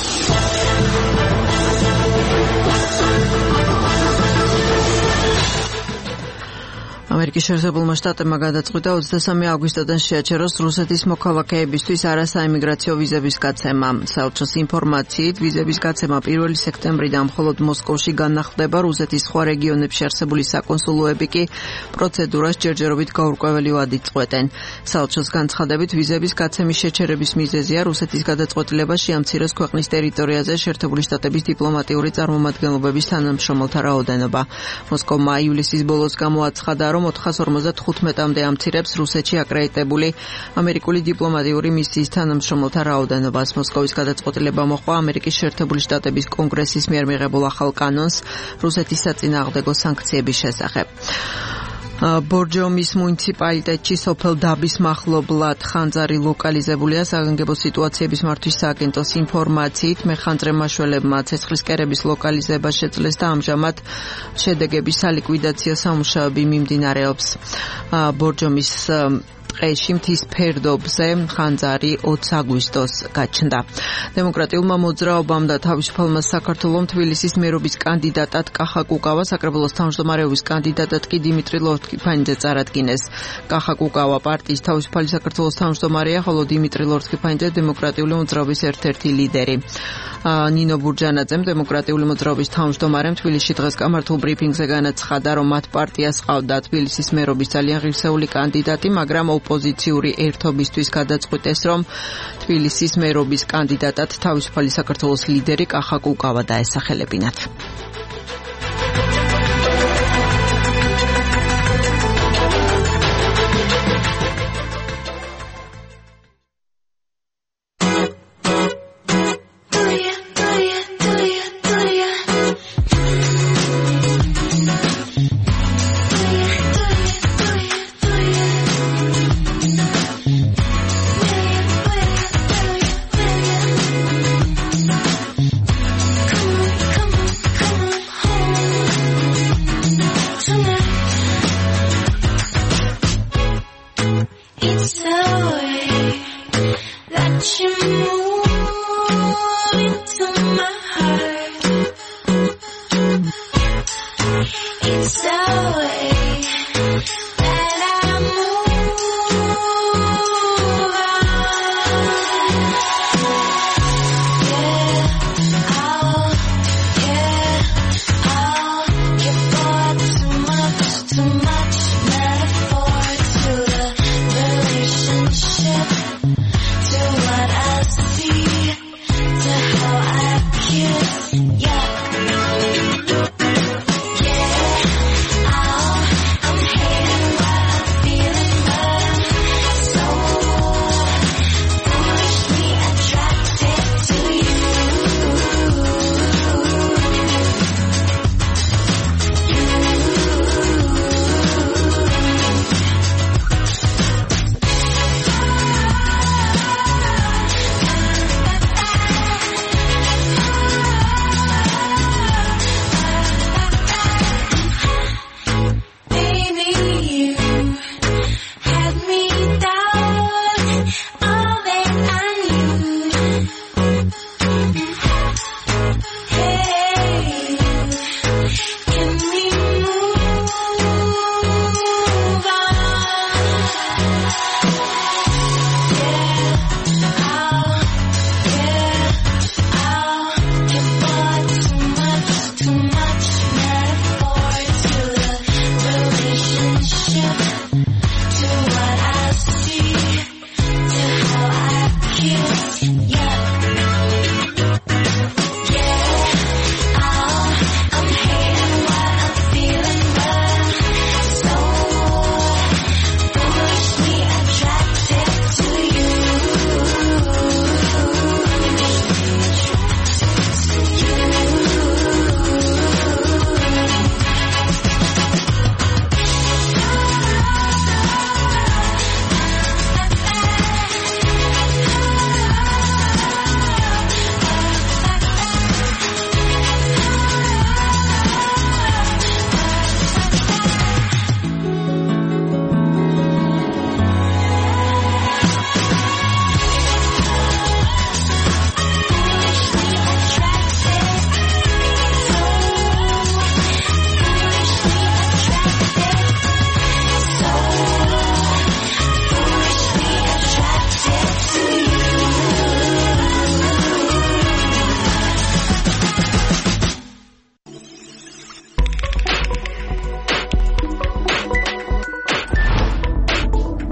ამერიკის შეერთებულმა შტატებმა გადაწყვიტა 23 აგვისტოდან შეაჩეროს რუსეთის მოქალაქეებისთვის არასაიმიგრაციო ვიზების გაცემა. საელჩოს ინფორმაციით, ვიზების გაცემა 1 სექტემბრიდან მხოლოდ მოსკოვში განახლდება, რუსეთის სხვა რეგიონებში არსებული საკონსულოები კი პროცედურას ჯერჯერობით გაურკვეველი ვადით წყვეტენ. საელჩოს განცხადებით, ვიზების გაცემის შეჩერების მიზეზია რუსეთის გადაწყვეტილება შეამციროს ქვეყნის ტერიტორიაზე შეერთებული შტატების დიპლომატიური წარმომადგენლობების თანამშრომელთა რაოდენობა. მოსკოვმა ივლისის ბოლოს გამოაცხადა, რომ 455-მდე ამცირებს რუსეთში აკრედიტებული ამერიკული დიპლომატიური მისიის თანამშრომელთა რაოდენობას. მოსკოვის გადაწყვეტილება მოჰყვა ამერიკის შეერთებული შტატების კონგრესის მიერ მიღებულ ახალ კანონს რუსეთის საწინააღმდეგო სანქციების შესახებ. ბორჯომის მუნიციპალიტეტში სოფელ დაბის მახლობლად ხანძარი ლოკალიზებულია. საგანგებო სიტუაციების მართვის სააგენტოს ინფორმაციით, მეხანძრე მაშველებმა ცეცხლის კერების ლოკალიზება შეძლეს და ამჟამად შედეგების სალიკვიდაციო სამუშაოები მიმდინარეობს. ბორჯომის ტყეში მთის ფერდობზე ხანძარი 20 აგვისტოს გაჩნდა. დემოკრატიულმა მოძრაობამ და თავისუფალმა საქართველომ თბილისის მერობის კანდიდატად კახა კუკავა, საკრებულოს თავმჯდომარეობის კანდიდატად კი დიმიტრი ლორთქიფანიძე წარადგინეს. კახა კუკავა პარტიის თავისუფალი საქართველოს თავმჯდომარეა, ხოლო დიმიტრი ლორთქიფანიძე დემოკრატიული მოძრაობის ერთ-ერთი ლიდერი. ნინო ბურჯანაძემ, დემოკრატიული მოძრაობის თავმჯდომარემ, თბილისში დღეს გამართულ ბრიფინგზე განაცხადა, რომ მათ პარტიას ჰყავდა თბილისის მერობის ძალიან ღირსეული კანდიდატი, მაგრამ ოპოზიციური ერთობისთვის გადაწყვიტეს, რომ თბილისის მერობის კანდიდატად თავისუფალი საქართველოს ლიდერი კახა კუკავა დაესახელებინათ.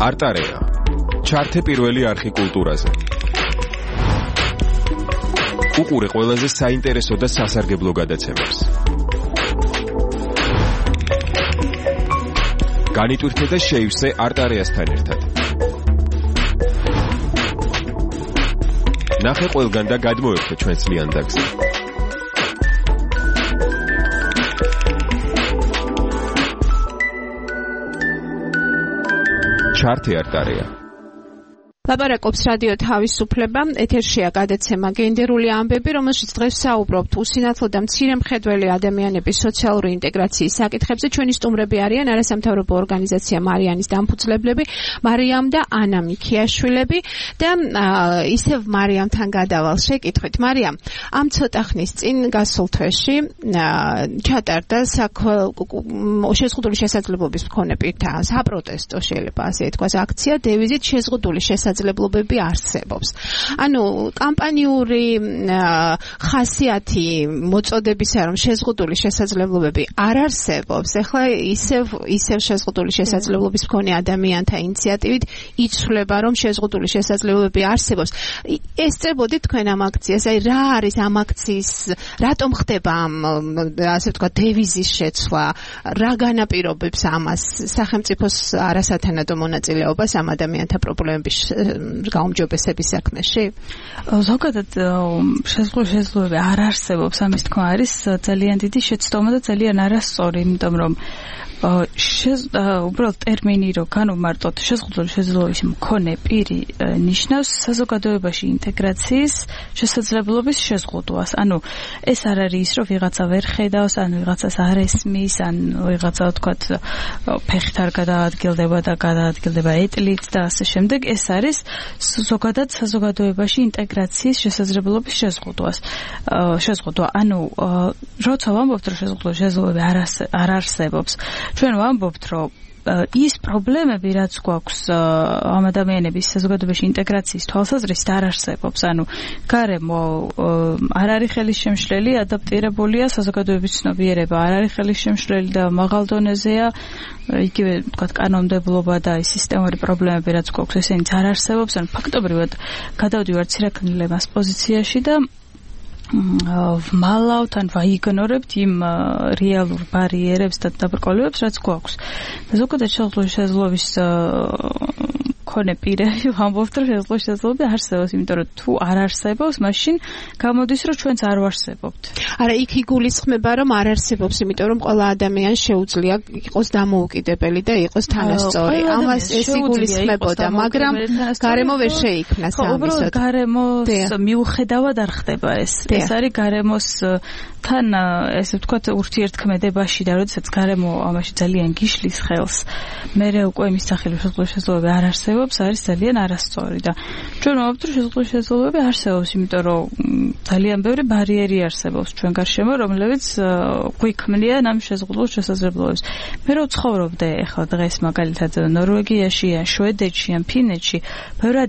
არტარეა. ჩართე პირველი არხი კულტურაზე. უყურე ყველაზე საინტერესო და სასარგებლო გადაცემებს. განიტვირთე და შეივსე არტარეასთან ერთად. ნახე ყველგან და გადმოერთე ჩვენს ლიანდაგზე. ჩართე არტარეა.
ლაპარაკობს რადიო თავისუფლება, ეთერშია გადაცემა გენდერული ამბები, რომელშიც დღეს საუბრობთ უსინათლო და მცირემხედველი ადამიანების სოციალური ინტეგრაციის საკითხებზე. ჩვენი სტუმრები არიან არასამთავრობო ორგანიზაცია მარიანის დამფუძნებლები, მარიამ და ანა მიქიაშვილები და ისევ მარიამთან გადავალ შეკითხვით. მარიამ, ამ ცოტა ხნის წინ გასულ თვეში ჩატარდა შეზღუდული შესაძლებლობის მქონე პირთა საპროტესტო, შეიძლება ასე ითქვას, აქცია დევიზით შეზღუდული შესაძლებლობები არსებობს. ანუ კამპანიური ხასიათი მოწოდებისა, რომ შეზღუდული შესაძლებლობები არ არსებობს, ეხლა ისევ შეზღუდული შესაძლებლობის მქონე ადამიანთა ინიციატივით იცვლება, რომ შეზღუდული შესაძლებლობები არსებობს. ესწრებოდით თქვენ ამ აქციას, აი რა არის ამ აქციის, რატომ ხდება ამ ასე ვთქვათ დევიზის შეცვლა, რა განაპირობებს ამას სახელმწიფოს არასათანადო მონაწილეობას ამ ადამიანთა პრობლემების გაუმჯობესების საქმეში?
ზოგადად შესაძლებლობები არ არსებობს, ამის თქმა არის ძალიან დიდი შეცდომა და ძალიან არასწორი, იმიტომ რომ უბრალოდ ტერმინი რო განვმარტოთ შეზღუდული შესაძლებლობის მქონე პირი ნიშნავს საზოგადოებაში ინტეგრაციის შესაძლებლობის შეზღუდვას. ანუ ეს არ არის ის, რომ ვიღაცა ვერ ხედავს, ან ვიღაცას არ ესმის, ან ვიღაცა ვთქვათ ფეხით არ გადაადგილდება და გადაადგილდება ეტლით და ასე შემდეგ. ეს არის ზოგადად საზოგადოებაში ინტეგრაციის შესაძლებლობის შეზღუდვა. ანუ როცა ვამბობთ, რომ შეზღუდული შესაძლებლობები არ არსებობს, ჩვენ ვამბობთ, რომ ის პრობლემები, რაც გვაქვს ამ ადამიანების საზოგადოებაში ინტეგრაციის თვალსაზრისით არ არსებობს. ანუ გარემო არ არის ხელისშემშლელი, ადაპტირებულია, საზოგადოების ცნობიერება არ არის ხელისშემშლელი და მაღალ დონეზეა, იგივე ვთქვათ კანონმდებლობა და ის სისტემური პრობლემები, რაც გვაქვს, ესენიც არ არსებობს. ანუ ფაქტობრივად გადავდივართ ცირაკნილებას პოზიციაში და ვმალავთ ან ვაიგნორებთ იმ რეალურ ბარიერებს და დაბრკოლებებს, რაც გვაქვს. ზოგადად შესაძლებლობის მქონე პირები ვამბობთ, რომ შესაძლებლობები არსებობს, იმიტომ რომ თუ არ არსებობს, მაშინ გამოდის, რომ ჩვენც არ ვარსებობთ.
არა, იქ იგულისხმება, რომ არ არსებობს, იმიტომ რომ ყველა ადამიანს შეუძლია იყოს დამოუკიდებელი და იყოს თანასწორი. ამას ეს იგულისხმებოდა, მაგრამ გარემო ვერ შეიქმნა სამისოდ.
უბრალოდ გარემოს მიუხედავად არ ხდება ეს. ეს არის გარემოს თან ესე ვთქვათ ურთიერთქმედებაში და როდესაც გარემო ამაში ძალიან გიშლის ხელს, მერე უკვე იმის სახელი შესაძლებლობები არ არსებობს, არის ძალიან არასწორი და ჩვენ ვამბობთ, რომ შესაძლებლობები არსებობს, იმიტომ რომ ძალიან ბევრი ბარიერი არსებობს ჩვენ გარშემო, რომლებიც გვიქმნიან ამ შესაძლებლობ შესაძლებლობებს. მე რო ცხოვრობდე ახლა დღეს მაგალითად ნორვეგიაში, ან შვედეთში, ან ფინეთში, ბევრად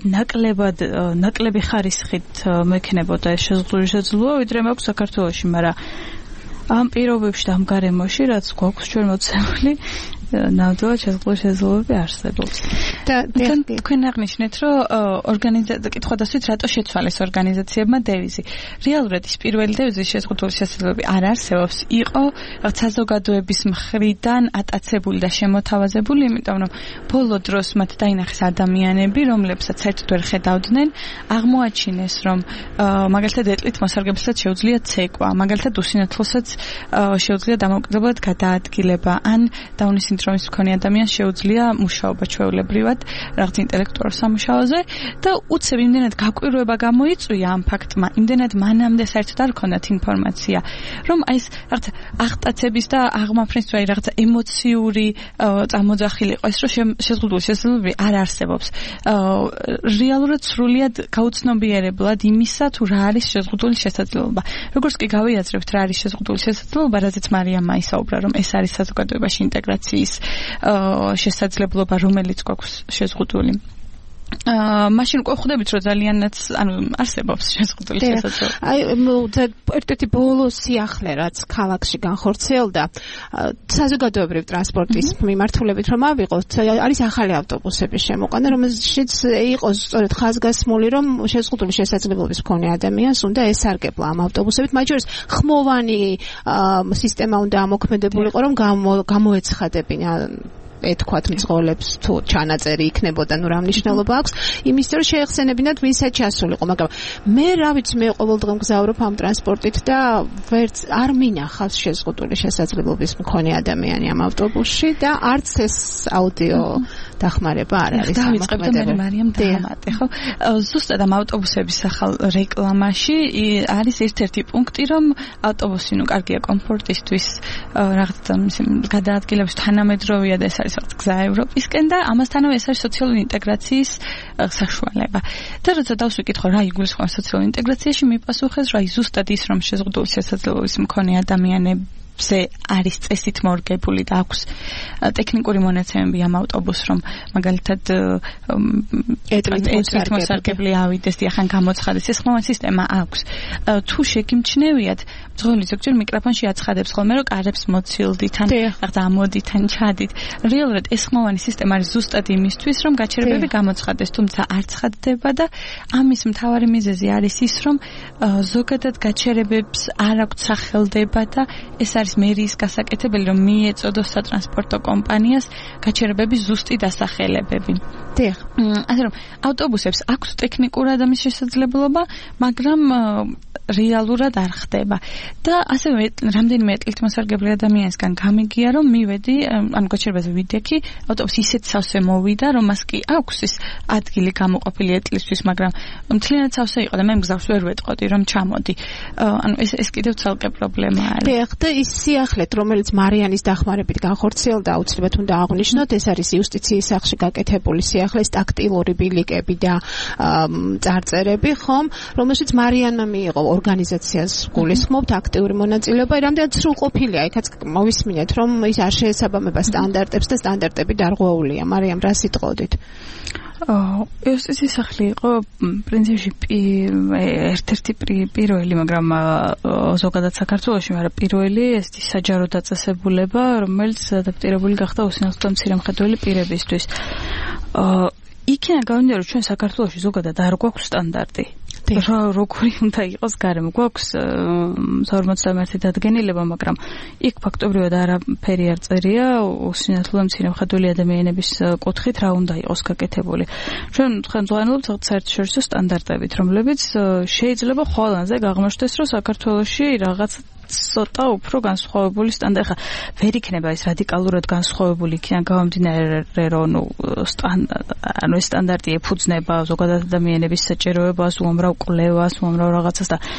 ნაკლები ხარისხით მექნებოდა ეს შესაძლებლობა, ვიდრე მაქვს საქართველოში, მაგრამ ამ პირობებში და ამ გარემოში, რაც გვაქვს ჩვენ მოცემული, ნამდვილად შესაძლებლობები არსებობს.
და თქვენ აღნიშნეთ, რომ კითხვა-დასვით რატო შეცვალეს ორგანიზაციებმა დევიზი. რეალურად ის პირველი დევიზი შეზღუდული შესაძლებლობები არ არსებობს, იყო საზოგადოების მხრიდან ატაცებული და შემოთავაზებული, იმიტომ რომ ბოლო დროს მათ დაინახეს ადამიანები, რომლებსაც საერთოდ ვერ ხედავდნენ, აღმოაჩინეს, რომ მაგალითად ეტლით მოსარგებლებსაც შეუძლია ცეკვა, მაგალითად უსინათლოსაც შეუძლია დამოუკიდებლად გადაადგილება, ან დაუნის სინდრომის მქონე ადამიანს შეუძლია მუშაობა ჩვეულებრივად რაღაც ინტელექტუალურ სამუშაოზე და უცებ იმდენად გაკვირვება გამოიწვია ამ ფაქტმა, იმდენად მანამდე საერთოდ არ ქონდათ ინფორმაცია, რომ აი ეს რაღაც აღტაცების და აღმაფრენის თუ რაღაცა ემოციური წამოძახილი იყო ეს, რომ შეზღუდული შესაძლებლობები არ არსებობს. რეალურად სრულიად გაუცნობიერებლად იმისა, თუ რა არის შეზღუდული შესაძლებლობა. როგორც კი გავიაზრებთ რა არის შეზღუდული შესაძლებლობა, რაზეც მარიამმა ისაუბრა, რომ ეს არის საზოგადოებაში ინტეგრაციის შესაძლებლობა, რომელიც გვაქვს შეზღუდული. მაშინ უკვე ხვდებით რომ ძალიანაც არსებობს შეზღუდული შესაძლებლობა.
აი ერთ-ერთი ბოლო სიახლე რაც ქალაქში განხორციელდა საზოგადოებრივ ტრანსპორტის მიმართულებით რომ ავიღოთ არის ახალი ავტობუსების შემოყვანა რომელშიც იყოს სწორედ ხაზგასმული რომ შეზღუდული შესაძლებლობის მქონე ადამიანს უნდა ესარგებლა ამ ავტობუსებით მათ შორის ხმოვანი სისტემა უნდა ამოქმედებულიყო რომ გამოეცხადებინა ეთქვათ მძღოლებს თუ ჩანაწერი იქნებოდა ნუ რა მნიშვნელობა აქვს იმის რომ შეეხსენებინათ ვინცაც ჩასულიყო მაგრამ მე რა ვიცი მე ყოველდღე მგზავრობ ამ ტრანსპორტით და ვერც არ მინახავს შეზღუდული შესაძლებლობის მქონე ადამიანი ამ ავტობუსში და არც ეს აუდიო დახმარება არ არის
დავიწყებ და მე მარიამ დაამატე ხო ზუსტად ამ ავტობუსების ახალ რეკლამაში არის ერთ-ერთი პუნქტი რომ ავტობუსი ნუ კარგია კომფორტისთვის რაღაცა გადაადგილების თანამედროვეა და ეს არის გზა ევროპისკენ და ამასთანავე ეს არის სოციალური ინტეგრაციის საშუალება. და როცა დავსვიკითხო რა იგულისხმება სოციალურ ინტეგრაციაში მიპასუხეს რა ზუსტად ის რომ შეზღუდული შესაძლებლობის მქონე ადამიანებზე არის წესით მორგებული და აქვს ტექნიკური მონაცემები ამ ავტობუსს რომ მაგალითად ეტლით მოსარგებლე ავიდეს დიახან გამოცხადეს ეს ხმოვანი სისტემა აქვს. თუ შეგიმჩნევიათ ძღოლი ზოგჯერ მიკროფონში აცხადებს ხოლმე რომ კარებს მოცილდით ან რაღაცა ამოდით ან ჩადით. რეალურად ეს ხმოვანი სისტემა არის ზუსტად იმისთვის რომ გაჩერებები გამოცხადეს თუმცა არ ცხადდება და ამის მთავარი მიზეზი არის ის რომ ზოგადად გაჩერებებს არ აქვს სახელდება და ეს არის მერიის გასაკეთებელი რომ მიეწოდოს სატრანსპორტო კომპანიას გაჩერებების ზუსტი დასახელებები.
დიახ.
ასე რომ ავტობუსებს აქვს ტექნიკურად ამის შესაძლებლობა, მაგრამ რეალურად არ ხდება. და ასევე რამდენიმე ეტლით მოსარგებლე ადამიანისგან გამიგია რომ მივედი ანუ გაჩერებაზე ვიდექი ავტობუსი ისეთ სავსე მოვიდა რომ მას კი აქვს ის ადგილი გამოყოფილი ეტლისთვის მაგრამ მთლიანად სავსე იყო და მე მგზავს ვერ ვეტყოდი რომ ჩამოდი ანუ ეს კიდევ ცალკე პრობლემა არის.
დიახ და ის სიახლეთ რომელიც მარიანის დახმარებით განხორციელდა აუცილებლად უნდა აღვნიშნოთ ეს არის იუსტიციის სახლში გაკეთებული სიახლე ტაქტილური ბილიკები და წარწერები ხომ რომელშიც მარიანმა მიიღო ორგანიზაციას გულისხმობთ აქტიური მონაწილეობა რამდენად სრულყოფილია იქაც მოვისმინეთ რომ ის არ შეესაბამება სტანდარტებს და სტანდარტები დარღვეულია მარიამ რა სიტყოდით
იუსტიციის სახლი იყო პრინციპში ერთ-ერთი პირველი მაგრამ ზოგადად საქართველოში მაგრამ პირველი ეს საჯარო დაწესებულება რომელიც ადაპტირებული გახდა უსინათლო მცირემხედველი პირებისთვის იქიდან გამომდინარე რომ ჩვენ საქართველოში ზოგადად არ გვაქვს სტანდარტი როგორი უნდა იყოს გარემო გვაქვს 41 დადგენილება მაგრამ იქ ფაქტობრივად არაფერი არ წერია უსინათლო მცირემხედველი ადამიანების კუთხით რა უნდა იყოს გაკეთებული ჩვენ ხელმძღვანელობთ საერთაშორისო სტანდარტებით რომლებიც შეიძლება ყველანზე გაღმოჩნდეს რომ საქართველოში რაღაც ცოტა უფრო განსხვავებული სტანდარტი. ვერ იქნება ეს რადიკალურად განსხვავებული იქიდან გამომდინარე რომ ანუ ეს სტანდარტი ეფუძნება ზოგადად ადამიანების საჭიროებას, უამრავ კვლევას, უამრავ რაღაცას და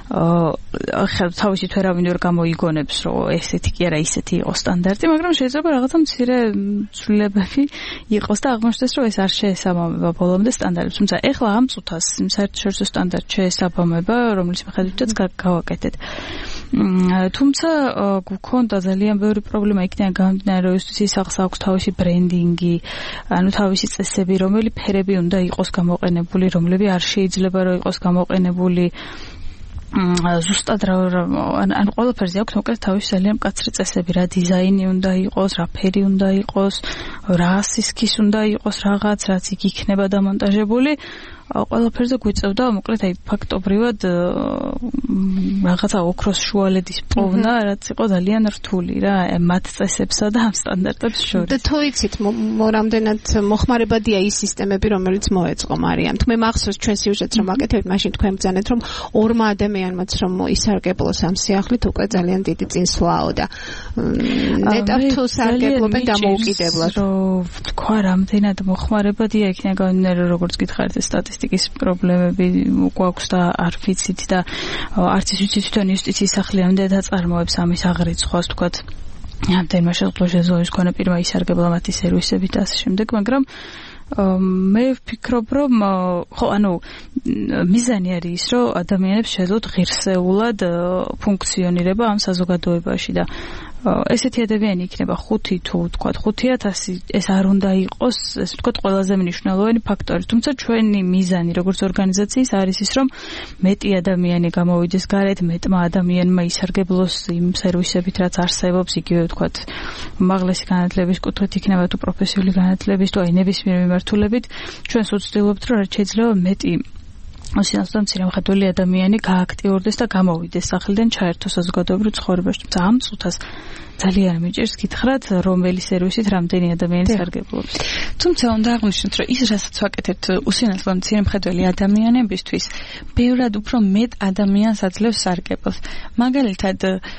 თავისით ვერავინ ვერ გამოიგონებს რომ ესეთი კი არა ისეთი იყოს სტანდარტი, მაგრამ შეიძლება რაღაცა მცირე ცვლილებები იყოს და აღმოჩნდეს რომ ეს არ შეესაბამება ბოლომდე სტანდარტებს. თუმცა ეხლა ამ წუთას საერთაშორისო სტანდარტი შეესაბამება, რომლის მიხედვითაც გავაკეთეთ. თუმცა გქონდა ძალიან ბევრი პრობლემა იქიდან გამომდინარე რომ იუსტიციის სახლს აქვს თავისი ბრენდინგი, ანუ თავისი წესები, რომელი ფერები უნდა იყოს გამოყენებული, რომლები არ შეიძლება რომ იყოს გამოყენებული ზუსტად ან ყველაფერზე აქვს მოკლედ თავისი ძალიან მკაცრი წესები, რა დიზაინი უნდა იყოს, რა ფერი უნდა იყოს, რა სისქის უნდა იყოს რაღაც, რაც იქ იქნება დამონტაჟებული ყველაფერზე გვიწევდა მოკლედ აი ფაქტობრივად რაღაცა ოქროს შუალედის პოვნა რაც იყო ძალიან რთული რა მათ წესებსა და ამ სტანდარტებს შორის
და თუ იცით რამდენად მოხმარებადია ის სისტემები რომელიც მოეწყო მარიამ თუ მე მახსოვს ჩვენ სიუჟეტს რომ აკეთებთ მაშინ თქვენ ბრძანეთ რომ ორმა ადამიანმაც რომ ისარგებლოს ამ სიახლით უკვე ძალიან დიდი წინსვლაო და ნეტავ თუ სარგებლობენ დამოუკიდებლად
რომ თქვა რამდენად მოხმარებადია იქნება გამომდინარე როგორც გითხარით სტატისტიკის პრობლემები გვაქვს და არ ვიცით და არც ის ვიცით თვითონ იუსტიციის სახლი ამდენად აწარმოებს ამის აღრიცხვას თქვათ ამდენმა შესაძლოა გქონა პირმა ისარგებლა მათი სერვისებით და ასე შემდეგ მაგრამ მე ვფიქრობ რომ ხო ანუ მიზანი არის ის რომ ადამიანებს შეძლოთ ღირსეულად ფუნქციონირება ამ საზოგადოებაში და ესეთი ადამიანი იქნება 5 თუ ვთქვათ 5000 ეს არ უნდა იყოს ესე ვთქვათ ყველაზე მნიშვნელოვანი ფაქტორი თუმცა ჩვენი მიზანი როგორც ორგანიზაციის არის ის რომ მეტი ადამიანი გამოვიდეს გარეთ მეტმა ადამიანმა ისარგებლოს იმ სერვისებით რაც არსებობს იგივე ვთქვათ უმაღლესი განათლების კუთხით იქნება თუ პროფესიული განათლების თუ აი ნებისმიერ მიმართულებით ჩვენს ვცდილობთ რომ რაც შეიძლება მეტი ოსინათლო მცირე მხედველი ადამიანი გააქტიურდეს და გამოვიდეს სახლიდან ჩაერთოს საზოგადოებრივ ცხოვრებაში თუმცა ამ წუთას ძალიან მიჭირს გითხრათ რომელი სერვისით რამდენი ადამიანი სარგებლობს
თუმცა უნდა აღვნიშნოთ რომ ის რასაც ვაკეთებთ უსინათლო მცირე მხედველი ადამიანებისთვის ბევრად უფრო მეტ ადამიანს აძლევს სარგებლოს მაგალითად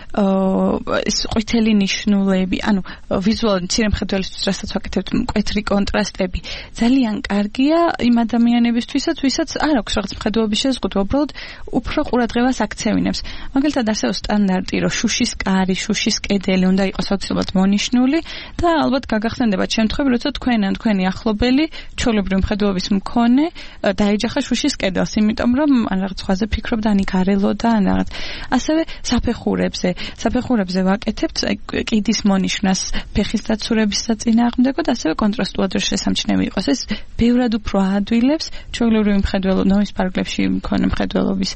ეს ყვითელი ნიშნულები ანუ ვიზუალური მცირე მხედველისთვის რასაც ვაკეთებთ მკვეთრი კონტრასტები ძალიან კარგია იმ ადამიანებისთვისაც ვისაც არ აქვს რაღაც მხედველობის შეზღუდვა უბრალოდ უფრო ყურადღებას აქცევინებს მაგალითად არსებობს სტანდარტი რომ შუშის კარი შუშის კედელი უნდა იყოს აუცილებლად მონიშნული და ალბათ გაგახსენდებათ შემთხვევები, როცა თქვენი ახლობელი ჩვეულებრივი მხედველობის მქონე დაეჯახა შუშის კედელს, იმიტომ რომ ან რაღაც სხვაზე ფიქრობდა, ან გარელოდა, ან რაღაც. ასევე საფეხურებზე ვაკეთებთ კიდის მონიშნას ფეხის დაცურების საწინააღმდეგოდ, ასევე კონტრასტულად რომ შესამჩნევი იყოს. ეს ბევრად უფრო აადვილებს ჩვეულებრივი ნომის ფარგლებში მქონე მხედველობის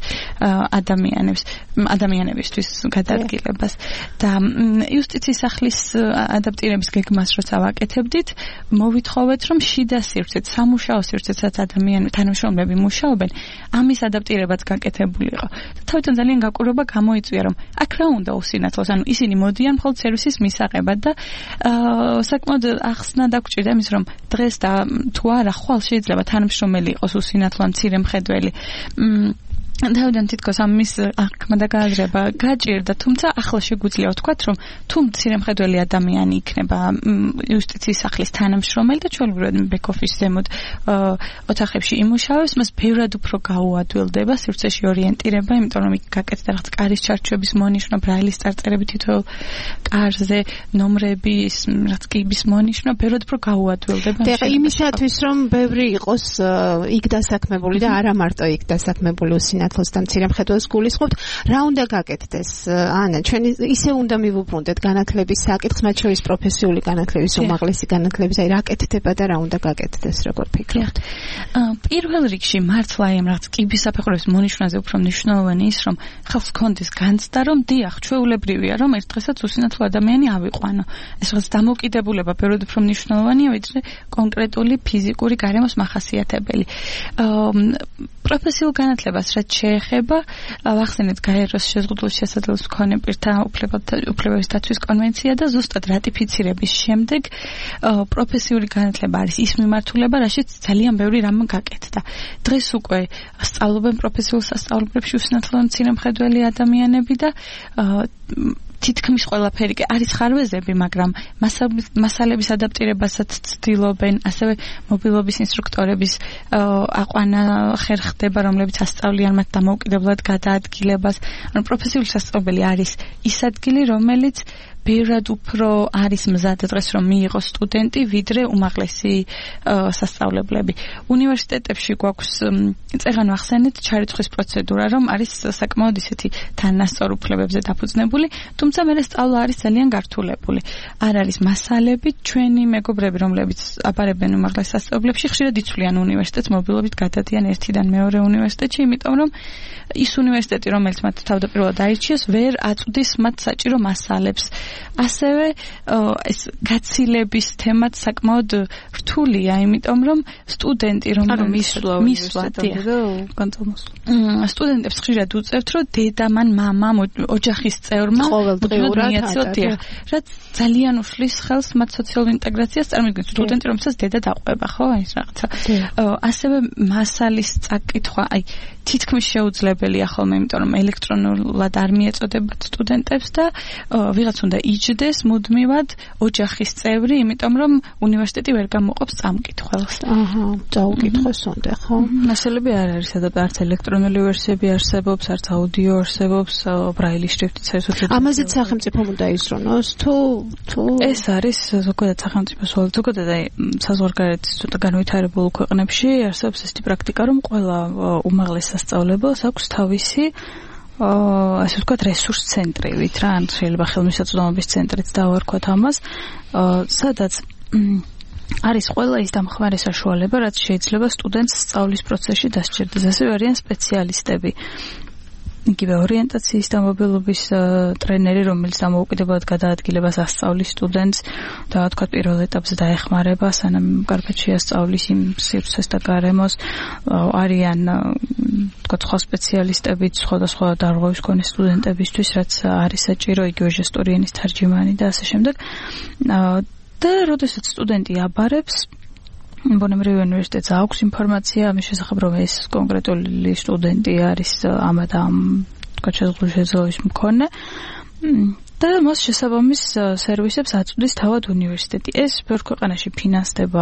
ადამიანებისთვის გადაადგილებას და იუსტიციის სახლის ადაპტირების გეგმას როცა ვაკეთებდით, მოვითხოვეთ, რომ შიდა სივრცეთ, სამუშაო სივრცესაც ადამიანები თანამშრომლები მუშაობენ, ამის ადაპტირებაც გაკეთებული იყო. თავიდან ძალიან გაკვირვება გამოიწვია, რომ აქ რა უნდა უსინათლოს, ანუ ისინი მოდიან მხოლოდ სერვისის მისაღებად და საკმაოდ ახსნა დაგჭირდა იმის, რომ დღეს და თუ არა, ხვალ შეიძლება თანამშრომელი იყოს უსინათლო მცირე მხედველი. თავიდან თითქოს ამის აღქმა და გააზრება გაჭირდა, თუმცა ახლა შეგვიძლია ვთქვათ, რომ თუ მცირე მხედველი ადამიანი იქნება იუსტიციის სახლის თანამშრომელი და ჩვეულებრივად ბექ-ოფის ზემოთ ოთახებში იმუშავებს, მას ბევრად უფრო გაუადვილდება სივრცეში ორიენტირება, იმიტომ რომ იქ გაკეთდა რაღაც კარის ჩარჩოების მონიშნა, ბრაილის წარწერები თითოეულ კარზე, ნომრების, რაც კიბის მონიშნა, ბევრად უფრო გაუადვილდება.
და იმისათვის რომ ბევრი იყოს იქ დასაქმებული და არა მარტო იქ დასაქმებული უსინათლოს და მცირე მხედველს გულისხმობთ, რა უნდა გაკეთდეს? ანა, ჩვენ ისე უნდა მივუბრუნდეთ განათლების საკითხს, მათ შორის პროფესიული განათლების, უმაღლესი განათლების, აი რა კეთდება და რა უნდა გაკეთდეს, როგორ ფიქრობთ?
პირველ რიგში მართლა იმ რაღაც კიბის საფეხურების მონიშნაზე უფრო მნიშვნელოვანი ის, რომ ხალხს კონდეს განცდა, რომ დიახ, ჩვეულებრივია, რომ ერთ დღესაც უსინათლო ადამიანი ავიყვანო. ეს რაღაც დამოკიდებულება ბევრად უფრო მნიშვნელოვანია, ვიდრე კონკრეტული ფიზიკური გარემოს მახასიათებელი. პროფესიულ განათლებას რაც შეეხება, ვახსენეთ გაეროს შეზღუდული შესაძლებლობის მქონე პირთა უფლებების დაცვის კონვენცია და ზუსტად რატიფიცირების შემდეგ პროფესიული განათლება არის ის მიმართულება, რაშიც ძალიან ბევრი რამ გაკეთდა. დღეს უკვე სწავლობენ პროფესიულ სასწავლებლებში უსინათლო მცირე მხედველი ადამიანები და თითქმის ყველაფერი არის ხარვეზები, მაგრამ მასალების ადაპტირებასაც ცდილობენ, ასევე მობილობის ინსტრუქტორების აყვანა ხერხდება, რომლებიც ასწავლიან მათ დამოუკიდებლად გადაადგილებას. ანუ პროფესიული სასწავლებელი არის ის ადგილი, რომელიც ბევრად უფრო არის მზად დღეს რომ მიიღოს სტუდენტი, ვიდრე უმაღლესი სასწავლებლები. უნივერსიტეტებში გვაქვს წეღან ვახსენეთ ჩარიცხვის პროცედურა, რომ არის საკმაოდ ისეთი თანასწორ უფლებებზე დაფუძნებული, თუმცა მე სწავლა არის ძალიან გართულებული. არ არის მასალები, ჩვენი მეგობრები, რომლებიც აბარებენ უმაღლეს სასწავლებლებში, ხშირად იცვლიან უნივერსიტეტს, მობილობით გადადიან ერთიდან მეორე უნივერსიტეტში, იმიტომ რომ ის უნივერსიტეტი, რომელიც მათ თავდაპირველად აირჩიეს, ვერ აწვდის მათ საჭირო მასალებს. ასევე ეს გაცილების თემაც საკმაოდ რთულია, იმიტომ რომ სტუდენტი მისვლა სტუდენტებს ხშირად უწევთ, რომ დედამან, მამამ, ოჯახის წევრმა მიაცილოთ, რაც ძალიან უშლის ხელს მათ სოციალურ ინტეგრაციას წარმოიდგინეთ. სტუდენტი, რომელსაც დედა დაყვება, ხო, ეს რაღაცა. ასევე მასალის წაკითხვა, აი თითქმის შეუძლებელია ხოლმე, იმიტომ რომ ელექტრონულად არ მიეწოდებათ სტუდენტებს და ვიღაც უნდა იჯდეს მუდმივად ოჯახის წევრი, იმიტომ რომ უნივერსიტეტი ვერ გამოყოფს წამკითხველს.
წაუკითხოს უნდა, ხო?
მასალები არ არის, არც ელექტრონული ვერსიები არსებობს, არც აუდიო არსებობს, ბრაილის შრიფტიც საერთოდ.
ამაზეც სახელმწიფომ უნდა იზრუნოს თუ
ეს არის ზოგადად სახელმწიფოს ზოგადად აი საზღვარგარეთის ცოტა განვითარებულ ქვეყნებში არსებობს ესეთი პრაქტიკა, რომ ყველა უმაღლეს სასწავლებელს აქვს თავისი ასე ვთქვათ, რესურს ცენტრივით რა, ან შეიძლება ხელმისაწვდომობის ცენტრით დავარქვათ ამას, სადაც არის ყველა ის დამხმარე საშუალება, რაც შეიძლება სტუდენტს სწავლის პროცესში დასჭირდეს. ასევე არიან სპეციალისტები. იგივე ორიენტაციის და მობილობის ტრენერი, რომელიც დამოუკიდებლად გადაადგილებას ასწავლის სტუდენტს და თქვათ პირველ ეტაპზე დაეხმარება, სანამ კარგად შეასწავლის იმ სივრცეს და გარემოს. არიან თქვათ სხვა სპეციალისტები, სხვადასხვა დარღვევის მქონე სტუდენტებისთვის, რაც არის საჭირო, იგივე ჟესტური ენის თარჯიმანი და ასე შემდეგ. და როდესაც სტუდენტი აბარებს ბუნებრივი უნივერსიტეტს აქვს ინფორმაცია ამის შესახებ, რომ ეს კონკრეტული სტუდენტი არის ამ და ამ შეზღუდვის მქონე და მას შესაბამის სერვისებს აწვდის თავად უნივერსიტეტი. ეს ბევრ ქვეყანაში ფინანსდება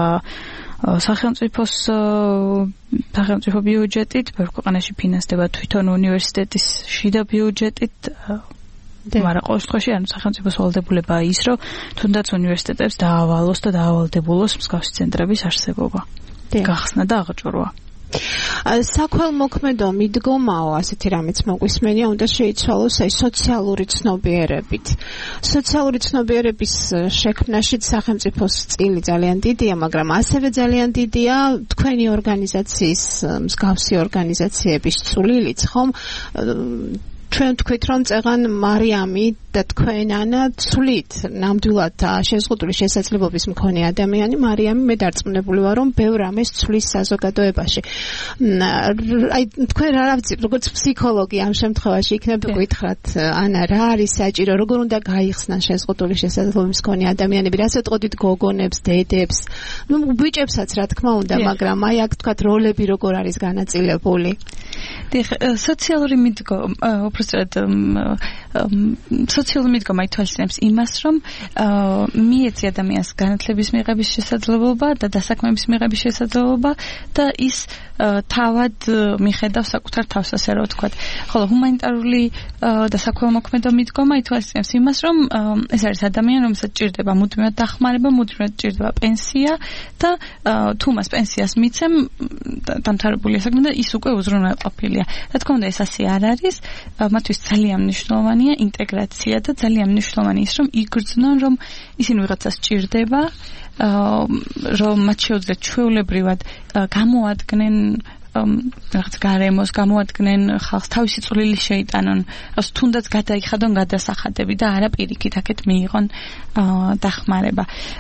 სახელმწიფო ბიუჯეტით, ბევრ ქვეყანაში ფინანსდება თვითონ უნივერსიტეტის შიდა ბიუჯეტით. მაგრამ ყოველ შემთხვევაში სახელმწიფოს ვალდებულებაა ის, რომ თუნდაც უნივერსიტეტებს დაავალოს და დაავალდებულოს მსგავსი ცენტრების არსებობა, გახსნა და აღჭურვა.
საქველმოქმედო მიდგომაო, ასეთი რამეც მოგვისმენია, უნდა შეიცვალოს აი სოციალური ცნობიერებით. სოციალური ცნობიერების შექმნაშიც სახელმწიფოს წილი ძალიან დიდია, მაგრამ ასევე ძალიან დიდია თქვენი ორგანიზაციის, მსგავსი ორგანიზაციების წვლილიც, ხომ? ჩვენ თქვით, რომ წეღან მარიამი და თქვენ ანა ცვლით ნამდვილად შეზღუდული შესაძლებლობის მქონე ადამიანი მარიამი მე დარწმუნებული ვარ, რომ ბევრ ამას ცვლის საზოგადოებაში. აი თქვენ რა ვიცით, როგორც ფსიქოლოგი ამ შემთხვევაში იქნება გითხრათ, ანა რა არის საჭირო, როგორ უნდა გაიხსნან შეზღუდული შესაძლებლობის მქონე ადამიანები, რას ეტყოდით გოგონებს, დედებს, ну ბიჭებსაც რა თქმა უნდა, მაგრამ აი აქ თქვათ როლები როგორ არის განაწილებული.
სოციალური მიდგომა უბრალოდ სოციალური მიდგომა ითვალისწინებს იმას, რომ მიეცი ადამიანს განათლების მიღების შესაძლებლობა და დასაქმების მიღების შესაძლებლობა და ის თავად მიხედავს საკუთარ თავს, ასე რომ ვთქვათ. ხოლო ჰუმანიტარული და საქველმოქმედო მიდგომა ითვალისწინებს იმას, რომ ეს არის ადამიანი, რომელსაც ჭირდება მუდმივად დახმარება, მუდმივად ჭირდება პენსია და თუ მას პენსიას მიცემ დამთავრებულია საქმე და ის უკვე უზრუნველყოფილია. რა თქმა უნდა, ეს ასე არ არის. მათთვის ძალიან მნიშვნელოვანია ინტეგრაცია და ძალიან მნიშვნელოვანია ის, რომ იგრძნონ, რომ ისინი ვიღაცას ჭირდება, რომ მათ შეუძლიათ ჩვეულებრივად გამოადგნენ რაღაც გარემოს, გამოადგნენ ხალხს, თავისი წვლილი შეიტანონ, თუნდაც გადაიხადონ გადასახადები და არა პირიქით აქეთ მიიღონ დახმარება.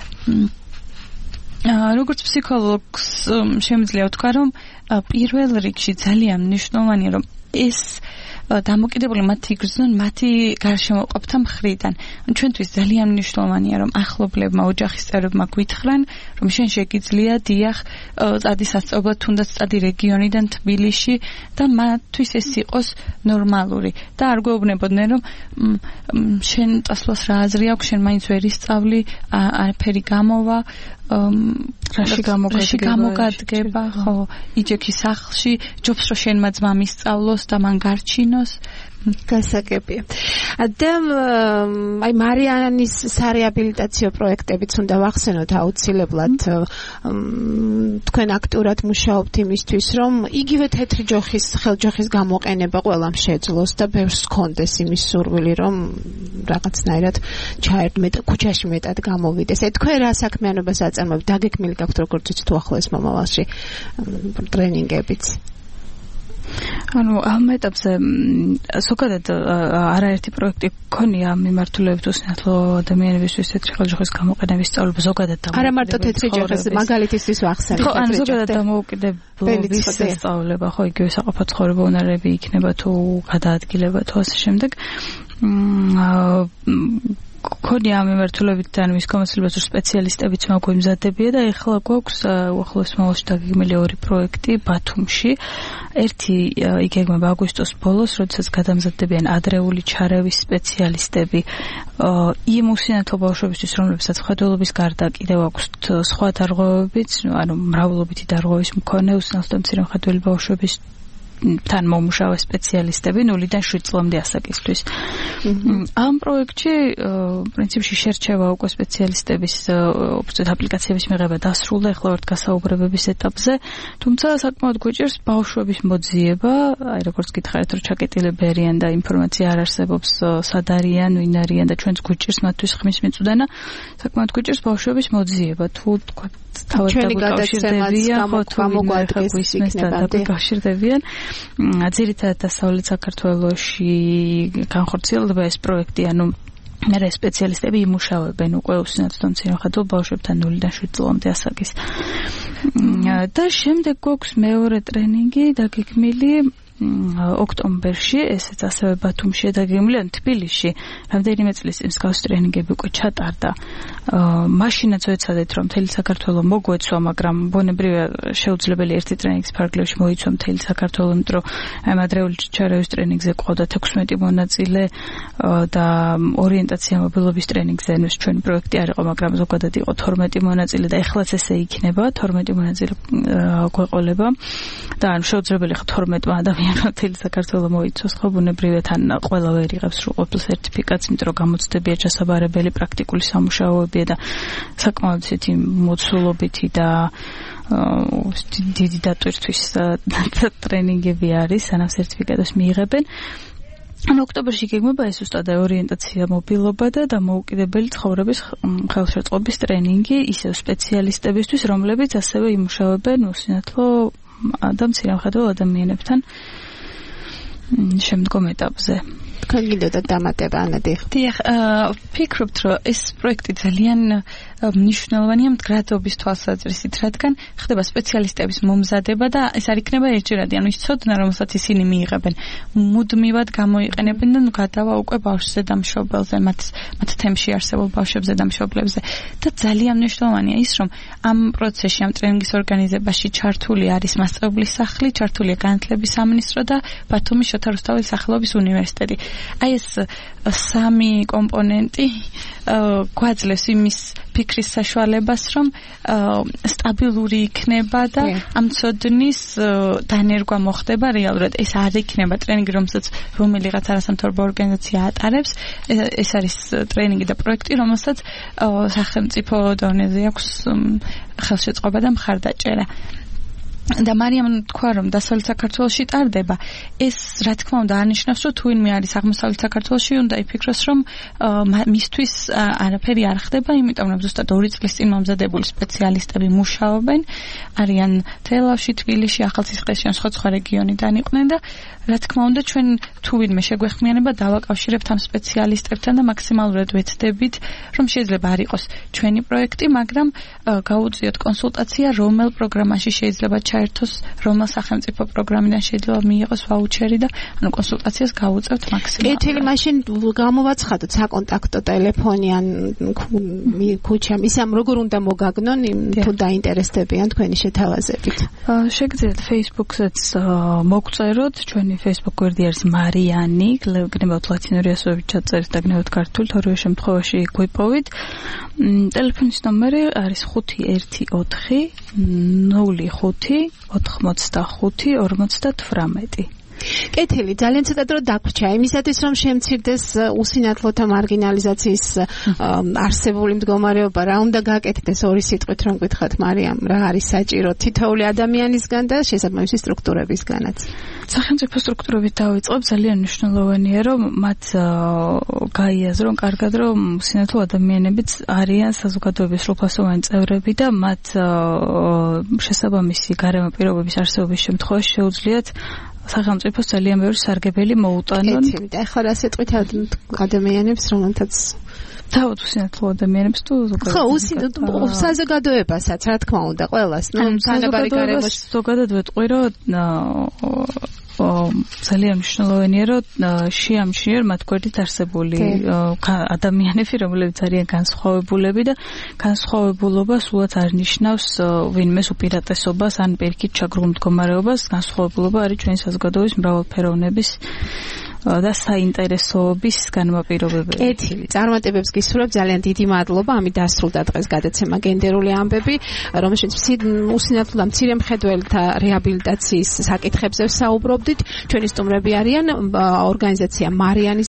როგორც ფსიქოლოგს შემიძლია ვთქვა, რომ პირველ რიგში ძალიან მნიშვნელოვანია, რომ ეს დამოკიდებული მათი იგრძნონ მათი გარშემოყოფთა მხრიდან. ჩვენთვის ძალიან მნიშვნელოვანია, რომ ახლობლებმა, ოჯახის წევრებმა გვითხრან, რომ შენ შეგიძლია დიახ წადი სასწავლებლად, თუნდაც წადი რეგიონიდან თბილისში და მათთვის ეს იყოს ნორმალური და არ გვეუბნებოდნენ, რომ შენ წასვლას რა აზრი აქვს, შენ მაინც ვერ ისწავლი, არაფერი გამოვა, რაში გამოგადგება, ხო, იჯექი სახლში, ჯობს რომ შენმა ძმამ ისწავლოს და მან გარჩინოს.
გასაგებია. და აი მარიანის სარეაბილიტაციო პროექტებიც უნდა ვახსენოთ აუცილებლად. თქვენ აქტიურად მუშაობთ იმისთვის, რომ იგივე თეთრი ჯოხის, ხელჯოხის გამოყენება ყველამ შეძლოს და ბევრს ჰქონდეს იმის სურვილი, რომ რაღაცნაირად ქუჩაში მეტად გამოვიდეს. თქვენ რა საქმიანობას აწარმოებთ? დაგეგმილი გაქვთ როგორც იცით უახლოეს მომავალში ტრენინგებიც?
ამ ეტაპზე ზოგადად არაერთი პროექტი გქონია მიმართულებით უსინათლო ადამიანებისთვის თეთრი ხელჯოხის გამოყენების სწავლება ზოგადად და
არა მარტო თეთრი ჯოხის მაგალითისთვის ვახსენებ.
ხო, ან ზოგადად დამოუკიდებლობის სწავლება, ხო, იგივე საყოფო ცხოვრება უნარები იქნება თუ გადაადგილება თუ ასე შემდეგ. გქონია ამ მიმართულებით და მის გამოცდილებას სპეციალისტებიც მოგვიმზადებია და ეხლა გვაქვს უახლოეს მომავალში დაგეგმილი ორი პროექტი ბათუმში. ერთი იგეგმება აგვისტოს ბოლოს, როდესაც გადამზადდებიან ადრეული ჩარევის სპეციალისტები იმ უსინათლო ბავშვებისთვის, რომლებსაც მხედველობის გარდა კიდევ აქვთ სხვა დარღვევებიც, ანუ მრავლობითი დარღვევის მქონე უსინათლო და მცირე მხედველი ბავშვების თან მომუშავე სპეციალისტები 0-დან 7 წლამდე ასაკისთვის. ამ პროექტში პრინციპში შერჩევა უკვე სპეციალისტების უბრალოდ აპლიკაციების მიღება დასრულდა, ახლა ვართ გასაუბრებების ეტაპზე, თუმცა საკმაოდ გვიჭირს ბავშვების მოძიება, აი როგორც გითხარით, რომ ჩაკეტილები არიან და ინფორმაცია არ არსებობს, სად არიან, ვინ არიან და ჩვენც გვიჭირს მათთვის ხმის მიწვდენა, საკმაოდ გვიჭირს ბავშვების მოძიება, თუ თქვა თავად დაგუკავშირდებიან, ძირითადად დასავლეთ საქართველოში განხორციელდება ეს პროექტი, ანუ მერე სპეციალისტები იმუშავებენ უკვე უსინათლო მცირეხადო ბავშვებთან 0-დან 7 წლამდე ასაკის. და შემდეგ გვაქვს მეორე ტრენინგი დაგეგმილი ოქტომბერში, ესეც ასევე ბათუმში დაგეგმილი, ან თბილისში. რამდენიმე წლის წინ მსგავსი ტრენინგები უკვე ჩატარდა. მაშინაც ვეცადეთ, რომ მთელი საქართველო მოგვეცვა, მაგრამ ბუნებრივია შეუძლებელი ერთი ტრენინგის ფარგლებში მოიცვა მთელი საქართველო, იმიტომ რომ ამ ადრეული ჩარევის ტრენინგზე ყავდა 16 მონაწილე და ორიენტაცია მობილობის ტრენინგზე ჩვენი პროექტი არ იყო, მაგრამ ზოგადად იყო 12 მონაწილე და ეხლაც ესე იქნება, 12 მონაწილე გვეყოლება და ანუ შეუძლებელი ხო 12 ადამიანს მთელი საქართველო მოიცავს, ხო ბუნებრივია თან ყველა ვერ იღებს სრულყოფილ სერტიფიკატს, იმიტომ რომ გამოცდებია ჩასაბარებელი პრაქტიკული სამუშაოებია და საკმაოდ ისეთი მოცულობითი და დიდი დატვირთვის ტრენინგები არის, სანამ სერტიფიკატს მიიღებენ. ანუ ოქტომბერში გეგმება ეს უბრალოდ ორიენტაცია, მობილობა და დამოუკიდებელი ცხოვრების ხელშეწყობის ტრენინგი ისევ სპეციალისტებისთვის, რომლებიც ასევე იმუშავებენ უსინათლო და მცირეხადო ადამიანებთან შემდგომ ეტაპზე.
თქვენ გინდოდა დამატება ანადი?
დიახ, ფიქრობთ, რომ ეს პროექტი ძალიან მნიშვნელოვანია მდგრადობის თვალსაზრისით, რადგან ხდება სპეციალისტების მომზადება და ეს არ იქნება ერთჯერადი, ანუ ის ცოდნა, რომელსაც ისინი მიიღებენ, მუდმივად გამოიყენებენ და გადავა უკვე ბავშვზე და მშობელზე, მათ თემში არსებულ ბავშვებზე და მშობლებზე. და ძალიან მნიშვნელოვანია ის, რომ ამ პროცესში, ამ ტრენინგის ორგანიზებაში ჩართული არის მასწავლებლის სახლი, ჩართულია განათლების სამინისტრო და ბათუმის შოთა რუსთაველის სახელობის უნივერსიტეტი. აი ეს სამი კომპონენტი გვაძლევს იმის ფიქრის საშუალებას, რომ სტაბილური იქნება და ამ ცოდნის დანერგვა მოხდება რეალურად. ეს არ იქნება ტრენინგი, რომელიღაც არასამთავრობო ორგანიზაცია ატარებს. ეს არის ტრენინგი და პროექტი, რომელსაც სახელმწიფო დონეზე აქვს ხელშეწყობა და მხარდაჭერა. და მარიამ თქვა, რომ დასავლეთ საქართველოში ტარდება, ეს რა თქმა უნდა არნიშნავს, რომ თუ ვინმე არის აღმოსავლეთ საქართველოში, უნდა იფიქროს, რომ მისთვის არაფერი არ ხდება, იმიტომ რომ ზუსტად 2 წლის წინ მომზადებული სპეციალისტები მუშაობენ, არიან თელავში, თბილისში, ახალციხეში, სხვა რეგიონიდან იყვნენ და რა თქმა უნდა ჩვენ თუ ვინმე შეგვეხმიანება დავაკავშირებთ ამ სპეციალისტებთან და მაქსიმალურად ვეცდებით, რომ შეიძლება არ იყოს ჩვენი პროექტი, მაგრამ გაუწიოთ კონსულტაცია, რომელ პროგრამაში შეიძლება ჩაერთოს, რომელ სახელმწიფო პროგრამიდან შეიძლება მიიღოს ვაუჩერი და ანუ კონსულტაციას გაუწევთ მაქსიმალურად.
კეთილი, მაშინ გამოვაცხადოთ საკონტაქტო ტელეფონი ან ქუჩა, ისამ როგორ უნდა მოგაგნონ თუ დაინტერესდებიან თქვენი შეთავაზებით.
შეგიძლიათ Facebook-საც მოგწეროთ, ჩვენი Facebook გვერდი არის მარიანი, გნებავთ ლათინური ასოებით ჩაწერეთ და გნებავთ ქართულით, ორივე შემთხვევაში გვიპოვით. ტელეფონის ნომერი არის 514 05 85 58.
კეთილი, ძალიან ცოტა დრო დაგვრჩა იმისათვის, რომ შემცირდეს უსინათლოთა მარგინალიზაციის არსებული მდგომარეობა. რა უნდა გაკეთდეს ორი სიტყვით, რომ გითხრათ მარიამ, რა არის საჭირო თითოეული ადამიანისგან და შესაბამისი სტრუქტურებისგანაც?
სახელმწიფო სტრუქტურებით დავიწყებ, ძალიან მნიშვნელოვანია, რომ მათ გაიაზრონ კარგად, რომ უსინათლო ადამიანებიც არიან საზოგადოების სრულფასოვანი წევრები და მათ შესაბამისი გარემო პირობების არსებობის შემთხვევაში შეუძლიათ სახელმწიფოს ძალიან ბევრი სარგებელი მოუტანონ.
კეთილი, და ახლა რა სიტყვით ადამიანებს, რომელთაც
თავად უსინათლო ადამიანებს თუ ზოგადად?
ხო, უსინათლო საზოგადოებასაც, რა თქმა უნდა, ყველას. თანაბარი გარემოში
ზოგადად ვეტყვი, რომ ძალიან მნიშვნელოვანია, რომ შეამჩნიონ მათ გვერდით არსებული ადამიანები, რომლებიც არიან განსხვავებულები და განსხვავებულობა სულაც არ ნიშნავს ვინმეს უპირატესობას ან პირიქით ჩაგრულ მდგომარეობას. განსხვავებულობა არის ჩვენი საზოგადოების მრავალფეროვნების და საინტერესოების განმაპირობებელი.
კეთილი. წარმატებებს გისურვებ, ძალიან დიდი მადლობა. ამით დასრულდა დღეს გადაცემა გენდერული ამბები, რომელშიც უსინათლო და მცირე მხედველთა რეაბილიტაციის საკითხებზე საუბრობდით. ჩვენი სტუმრები არიან ორგანიზაცია მარიანის